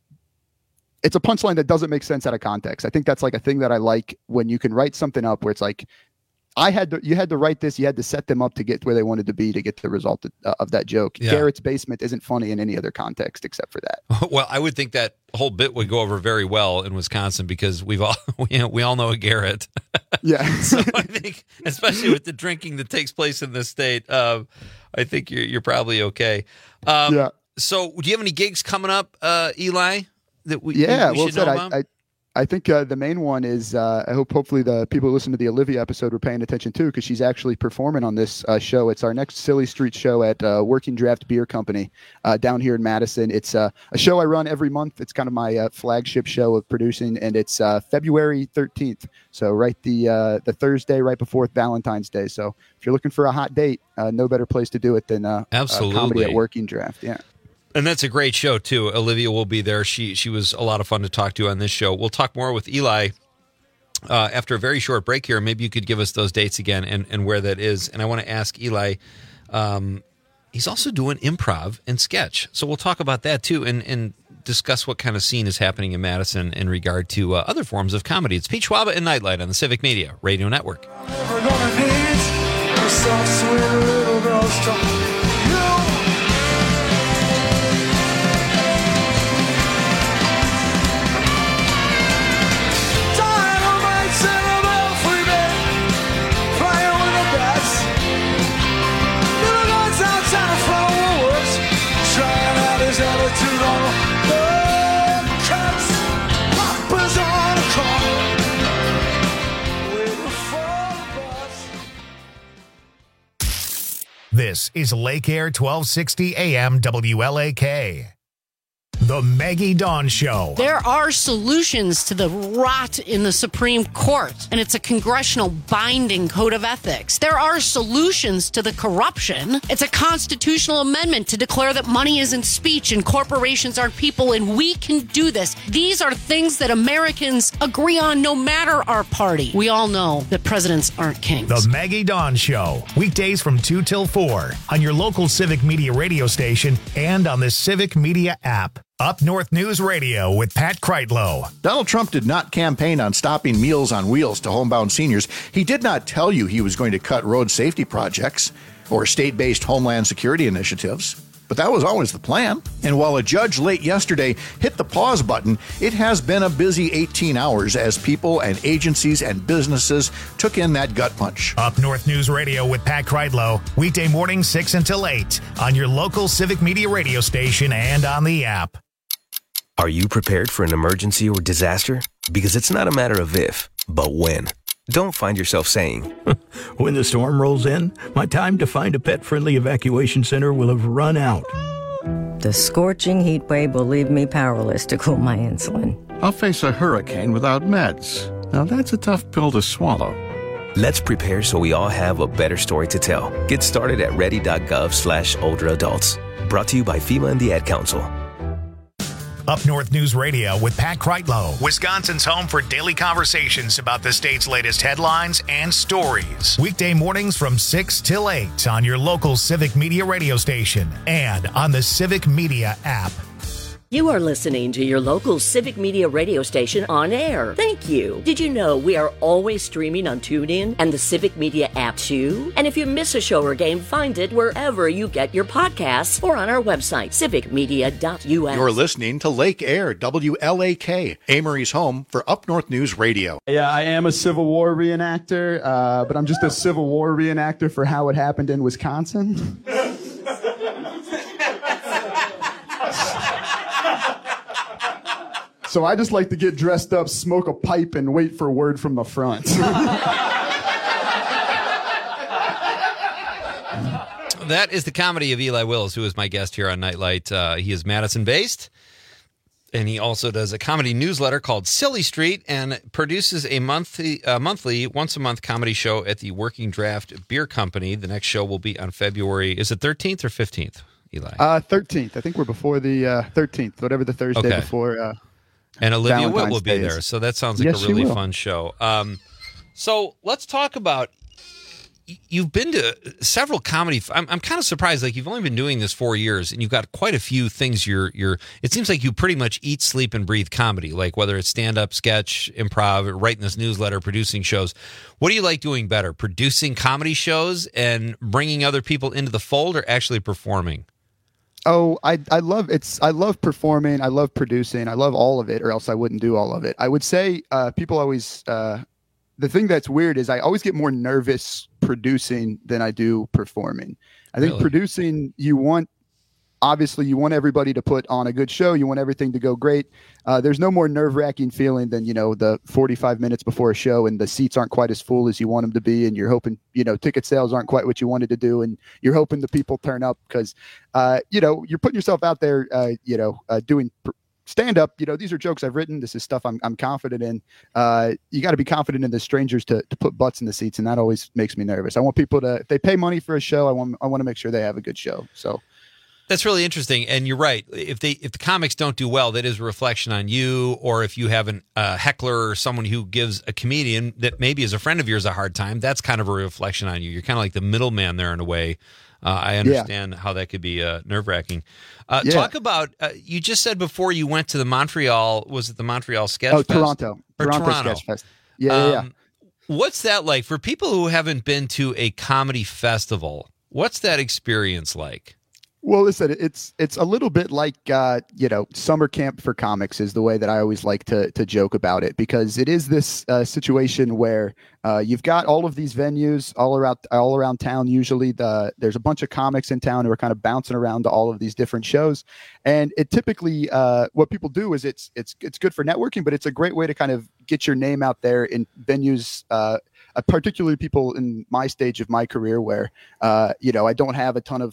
it's a punchline that doesn't make sense out of context. I think that's like a thing that I like when you can write something up where it's like, I had to, you had to write this, you had to set them up to get where they wanted to be to get the result of, uh, of that joke. Yeah. Garrett's Basement isn't funny in any other context except for that. Well, I would think that whole bit would go over very well in Wisconsin because we've all, we, we all know a Garrett. Yeah. So I think, especially with the drinking that takes place in this state, uh, I think you're, you're probably okay. Um, yeah. So do you have any gigs coming up, uh, Eli? That we, yeah, we well should said. know I, about? I I think uh, the main one is uh, I hope hopefully the people who listen to the Olivia episode were paying attention too, because she's actually performing on this uh, show. It's our next Silly Street show at uh, Working Draft Beer Company uh, down here in Madison. It's uh, a show I run every month. It's kind of my uh, flagship show of producing, and it's uh, February thirteenth. So right the uh, the Thursday right before Valentine's Day. So if you're looking for a hot date, uh, no better place to do it than uh, Absolutely. Uh, comedy at Working Draft. Yeah. And that's a great show, too. Olivia will be there. She she was a lot of fun to talk to on this show. We'll talk more with Eli uh, after a very short break here. Maybe you could give us those dates again and, and where that is. And I want to ask Eli, um, he's also doing improv and sketch. So we'll talk about that, too, and, and discuss what kind of scene is happening in Madison in regard to uh, other forms of comedy. It's Pete Schwaba and Nightlight on the Civic Media Radio Network. We're gonna need a soft, sweet little girl's talk. This is Lake Air twelve sixty A M W L A K. The Maggie Dawn Show. There are solutions to the rot in the Supreme Court, and it's a congressional binding code of ethics. There are solutions to the corruption. It's a constitutional amendment to declare that money isn't speech and corporations aren't people, and we can do this. These are things that Americans agree on no matter our party. We all know that presidents aren't kings. The Maggie Dawn Show. Weekdays from two till four on your local Civic Media radio station and on the Civic Media app. Up North News Radio with Pat Kreitlow. Donald Trump did not campaign on stopping Meals on Wheels to homebound seniors. He did not tell you he was going to cut road safety projects or state-based homeland security initiatives. But that was always the plan. And while a judge late yesterday hit the pause button, it has been a busy eighteen hours as people and agencies and businesses took in that gut punch. Up North News Radio with Pat Kreitlow. Weekday morning six until eight on your local Civic Media radio station and on the app. Are you prepared for an emergency or disaster? Because it's not a matter of if, but when. Don't find yourself saying, when the storm rolls in, my time to find a pet-friendly evacuation center will have run out. The scorching heat wave will leave me powerless to cool my insulin. I'll face a hurricane without meds. Now that's a tough pill to swallow. Let's prepare so we all have a better story to tell. Get started at ready.gov slash older adults. Brought to you by FEMA and the Ad Council. Up North News Radio with Pat Kreitlow, Wisconsin's home for daily conversations about the state's latest headlines and stories. Weekday mornings from six till eight on your local Civic Media radio station and on the Civic Media app. You are listening to your local Civic Media radio station on air. Thank you. Did you know we are always streaming on TuneIn and the Civic Media app too? And if you miss a show or game, find it wherever you get your podcasts or on our website, civic media dot u s. You're listening to Lake Air, W L A K, Amory's home for Up North News Radio. Yeah, I am a Civil War reenactor, uh, but I'm just a Civil War reenactor for how it happened in Wisconsin. So I just like to get dressed up, smoke a pipe, and wait for word from the front. That is the comedy of Eli Wills, who is my guest here on Nightlight. Uh, he is Madison-based, and he also does a comedy newsletter called Silly Street and produces a monthly, uh, monthly once-a-month comedy show at the Working Draft Beer Company. The next show will be on February, is it thirteenth or fifteenth, Eli? Uh, thirteenth. I think we're before the uh, thirteenth, whatever the Thursday Okay. before. Uh, And Olivia Witt Valentine's will be Day there, is. so that sounds like Yes, a she really will. fun show. Um, so let's talk about. You've been to several comedy. I'm, I'm kind of surprised. Like, you've only been doing this four years, and you've got quite a few things. You're, you're. It seems like you pretty much eat, sleep, and breathe comedy. Like, whether it's stand-up, sketch, improv, writing this newsletter, producing shows. What do you like doing better? Producing comedy shows and bringing other people into the fold, or actually performing? Oh, I I love it's I love performing. I love producing. I love all of it, or else I wouldn't do all of it. I would say uh, people always. Uh, the thing that's weird is I always get more nervous producing than I do performing. I think Really? producing, you want. Obviously, you want everybody to put on a good show. You want everything to go great. Uh, there's no more nerve-wracking feeling than, you know, the forty-five minutes before a show and the seats aren't quite as full as you want them to be, and you're hoping, you know, ticket sales aren't quite what you wanted to do, and you're hoping the people turn up because, uh, you know, you're putting yourself out there, uh, you know, uh, doing pr- stand-up. You know, these are jokes I've written. This is stuff I'm I'm confident in. Uh, you got to be confident in the strangers to to put butts in the seats, and that always makes me nervous. I want people to, if they pay money for a show, I want I want to make sure they have a good show. So. That's really interesting, and you're right. If they if the comics don't do well, that is a reflection on you. Or if you have a uh, heckler or someone who gives a comedian that maybe is a friend of yours a hard time, that's kind of a reflection on you. You're kind of like the middleman there in a way. Uh, I understand how that could be uh, nerve wracking. Uh, Yeah. Talk about uh, you just said before you went to the Montreal. Was it the Montreal Sketch Oh, Fest? Toronto. Or Toronto, Toronto. Sketch Fest. Yeah, yeah, yeah. Um, What's that like for people who haven't been to a comedy festival? What's that experience like? Well, listen, it's it's a little bit like uh, you know, summer camp for comics is the way that I always like to to joke about it, because it is this uh, situation where uh, you've got all of these venues all around all around town. Usually, the there's a bunch of comics in town who are kind of bouncing around to all of these different shows, and it typically uh, what people do is it's it's it's good for networking, but it's a great way to kind of get your name out there in venues. Uh, Uh, particularly people in my stage of my career where, uh, you know, I don't have a ton of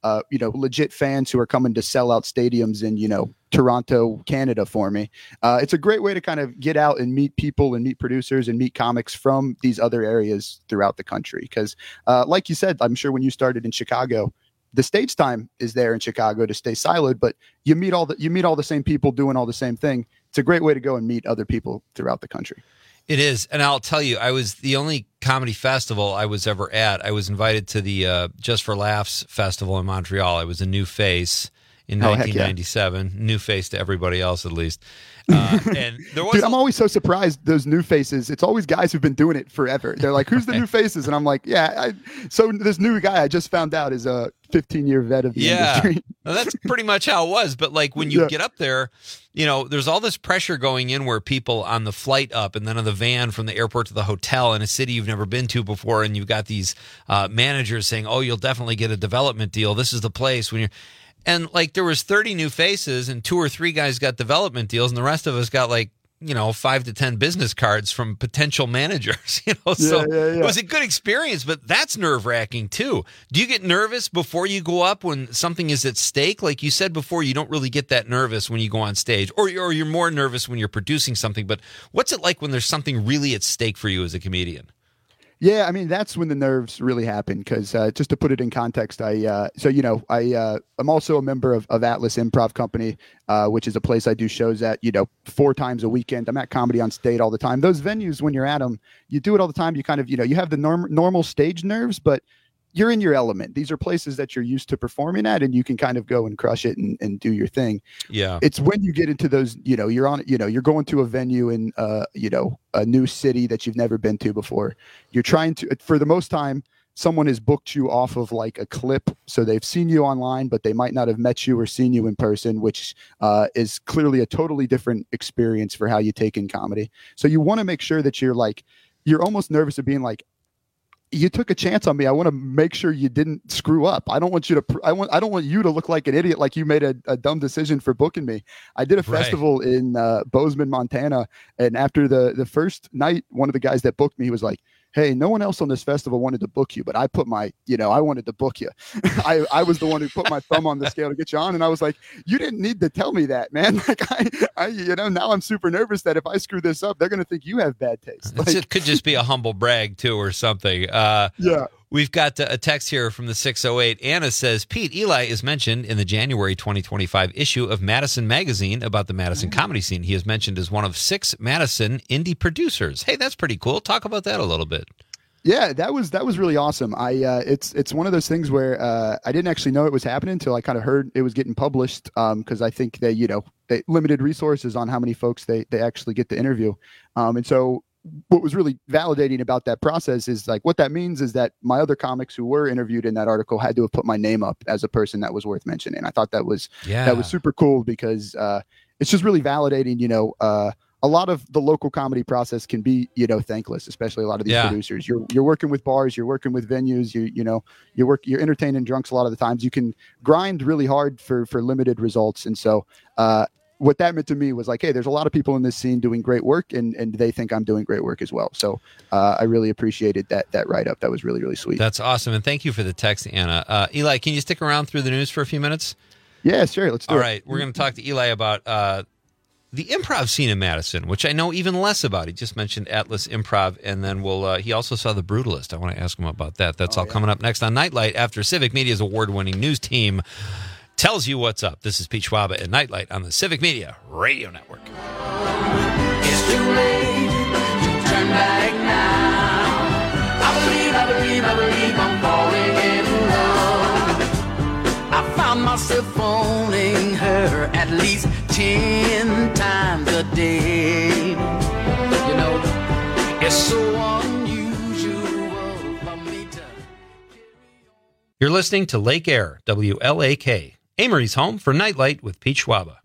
uh, you know, legit fans who are coming to sell out stadiums in, you know, Toronto, Canada for me. Uh, it's a great way to kind of get out and meet people and meet producers and meet comics from these other areas throughout the country. Because uh, like you said, I'm sure when you started in Chicago, the stage time is there in Chicago to stay siloed, but you meet all the, you meet all the same people doing all the same thing. It's a great way to go and meet other people throughout the country. It is. And I'll tell you, I was the only comedy festival I was ever at. I was invited to the uh, Just for Laughs festival in Montreal. I was a new face in Oh, heck nineteen ninety-seven. Yeah. New face to everybody else, at least. Uh, and there was Dude, a- I'm always so surprised, those new faces. It's always guys who've been doing it forever. They're like, who's the new faces? And I'm like, yeah. I, so this new guy I just found out is a fifteen year vet of the yeah. industry. Well, that's pretty much how it was. But like when you Yeah. get up there, you know, there's all this pressure going in where people on the flight up and then on the van from the airport to the hotel in a city you've never been to before. And you've got these uh, managers saying, oh, you'll definitely get a development deal. This is the place when you're. And like there was thirty new faces and two or three guys got development deals and the rest of us got like, you know, five to ten business cards from potential managers, you know, so Yeah, yeah, yeah. it was a good experience, but that's nerve wracking too. Do you get nervous before you go up when something is at stake? Like you said before, you don't really get that nervous when you go on stage, or, or you're more nervous when you're producing something, but what's it like when there's something really at stake for you as a comedian? Yeah, I mean, that's when the nerves really happen. Because uh, just to put it in context, I uh, so you know I uh, I'm also a member of, of Atlas Improv Company, uh, which is a place I do shows at. You know, four times a weekend. I'm at Comedy on State all the time. Those venues, when you're at them, you do it all the time. You kind of you know you have the norm, normal stage nerves, but you're in your element. These are places that you're used to performing at, and you can kind of go and crush it and, and do your thing. Yeah. It's when you get into those, you know, you're on, you know, you're going to a venue in, uh, you know, a new city that you've never been to before. You're trying to, for the most time, someone has booked you off of like a clip. So they've seen you online, but they might not have met you or seen you in person, which uh, is clearly a totally different experience for how you take in comedy. So you want to make sure that you're like, you're almost nervous of being like, you took a chance on me. I want to make sure you didn't screw up. I don't want you to, pr- I want, I don't want you to look like an idiot, like you made a, a dumb decision for booking me. I did a Right. festival in uh, Bozeman, Montana. And after the, the first night, one of the guys that booked me was like, hey, no one else on this festival wanted to book you, but I put my, you know, I wanted to book you. I, I was the one who put my thumb on the scale to get you on. And I was like, you didn't need to tell me that, man. Like I, I you know, now I'm super nervous that if I screw this up, they're going to think you have bad taste. Like, It could just be a humble brag too or something. Uh, yeah. We've got a text here from the six oh eight. Anna says, Pete, Eli is mentioned in the January twenty twenty-five issue of Madison Magazine about the Madison comedy scene. He is mentioned as one of six Madison indie producers. Hey, that's pretty cool. Talk about that a little bit. Yeah, that was that was really awesome. I uh, it's it's one of those things where uh, I didn't actually know it was happening until I kind of heard it was getting published. Because um, I think they you know they limited resources on how many folks they they actually get to interview, um, and so what was really validating about that process is like what that means is that my other comics who were interviewed in that article had to have put my name up as a person that was worth mentioning. I thought that was Yeah. that was super cool because uh, it's just really validating. You know. Uh, A lot of the local comedy process can be, you know, thankless, especially a lot of these Yeah. producers. You're you're working with bars, you're working with venues, you you know, you work you're entertaining drunks a lot of the times. You can grind really hard for for limited results. And so uh what that meant to me was like, hey, there's a lot of people in this scene doing great work and and they think I'm doing great work as well. So uh I really appreciated that that write up. That was really, really sweet. That's awesome. And thank you for the text, Anna. Uh, Eli, can you stick around through the news for a few minutes? Yeah, sure. Let's do All it. right. We're going to talk to Eli about uh, the improv scene in Madison, which I know even less about. He just mentioned Atlas Improv, and then we'll. Uh, he also saw The Brutalist. I want to ask him about that. That's all coming up next on Nightlight after Civic Media's award-winning news team tells you what's up. This is Pete Schwaba at Nightlight on the Civic Media Radio Network. It's too late to turn back now. I believe, I believe, I believe I'm falling in love. I found myself phoning her at least ten times a day. You know, it's so unusual for me to. You're listening to Lake Air, W L A K, Amory's home for Nightlight with Pete Schwaba.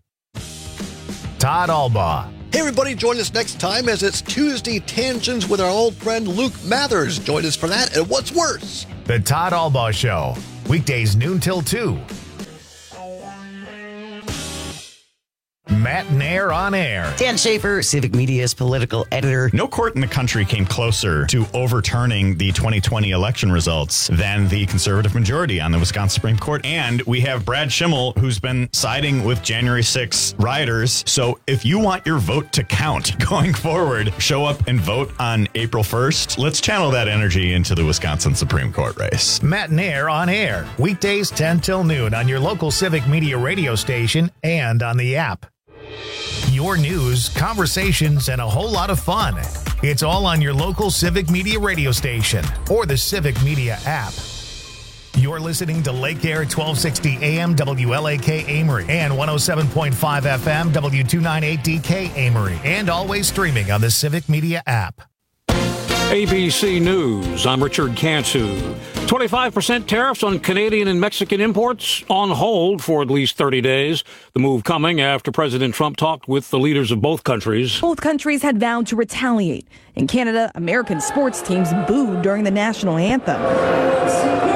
Todd Albaugh. Hey, everybody, join us next time as it's Tuesday Tangents with our old friend Luke Mathers. Join us for that. And what's worse? The Todd Albaugh Show. Weekdays noon till two. Matt Nair on air. Dan Schaefer, Civic Media's political editor. No court in the country came closer to overturning the twenty twenty election results than the conservative majority on the Wisconsin Supreme Court. And we have Brad Schimmel, who's been siding with January sixth rioters. So if you want your vote to count going forward, show up and vote on April first. Let's channel that energy into the Wisconsin Supreme Court race. Matt Nair on air. Weekdays ten till noon on your local Civic Media radio station and on the app. Your news, conversations, and a whole lot of fun. It's all on your local Civic Media radio station or the Civic Media app. You're listening to Lake Air twelve sixty A M W L A K Amory and one oh seven point five F M W two ninety-eight D K Amory, and always streaming on the Civic Media app. A B C News, I'm Richard Cantu. twenty-five percent tariffs on Canadian and Mexican imports on hold for at least thirty days. The move coming after President Trump talked with the leaders of both countries. Both countries had vowed to retaliate. In Canada, American sports teams booed during the national anthem.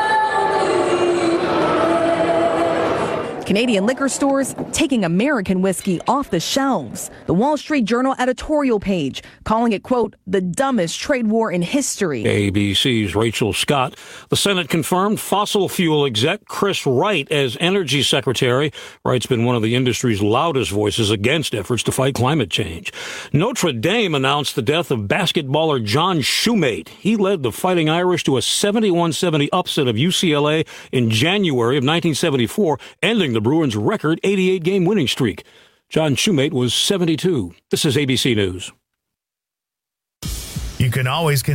Canadian liquor stores taking American whiskey off the shelves. The Wall Street Journal editorial page calling it, quote, the dumbest trade war in history. A B C's Rachel Scott. The Senate confirmed fossil fuel exec Chris Wright as energy secretary. Wright's been one of the industry's loudest voices against efforts to fight climate change. Notre Dame announced the death of basketballer John Shoemate. He led the Fighting Irish to a seventy-one seventy upset of U C L A in January of nineteen seventy-four, ending the The Bruins' record eighty-eight game winning streak. John Shoemate was seventy-two. This is A B C News. You can always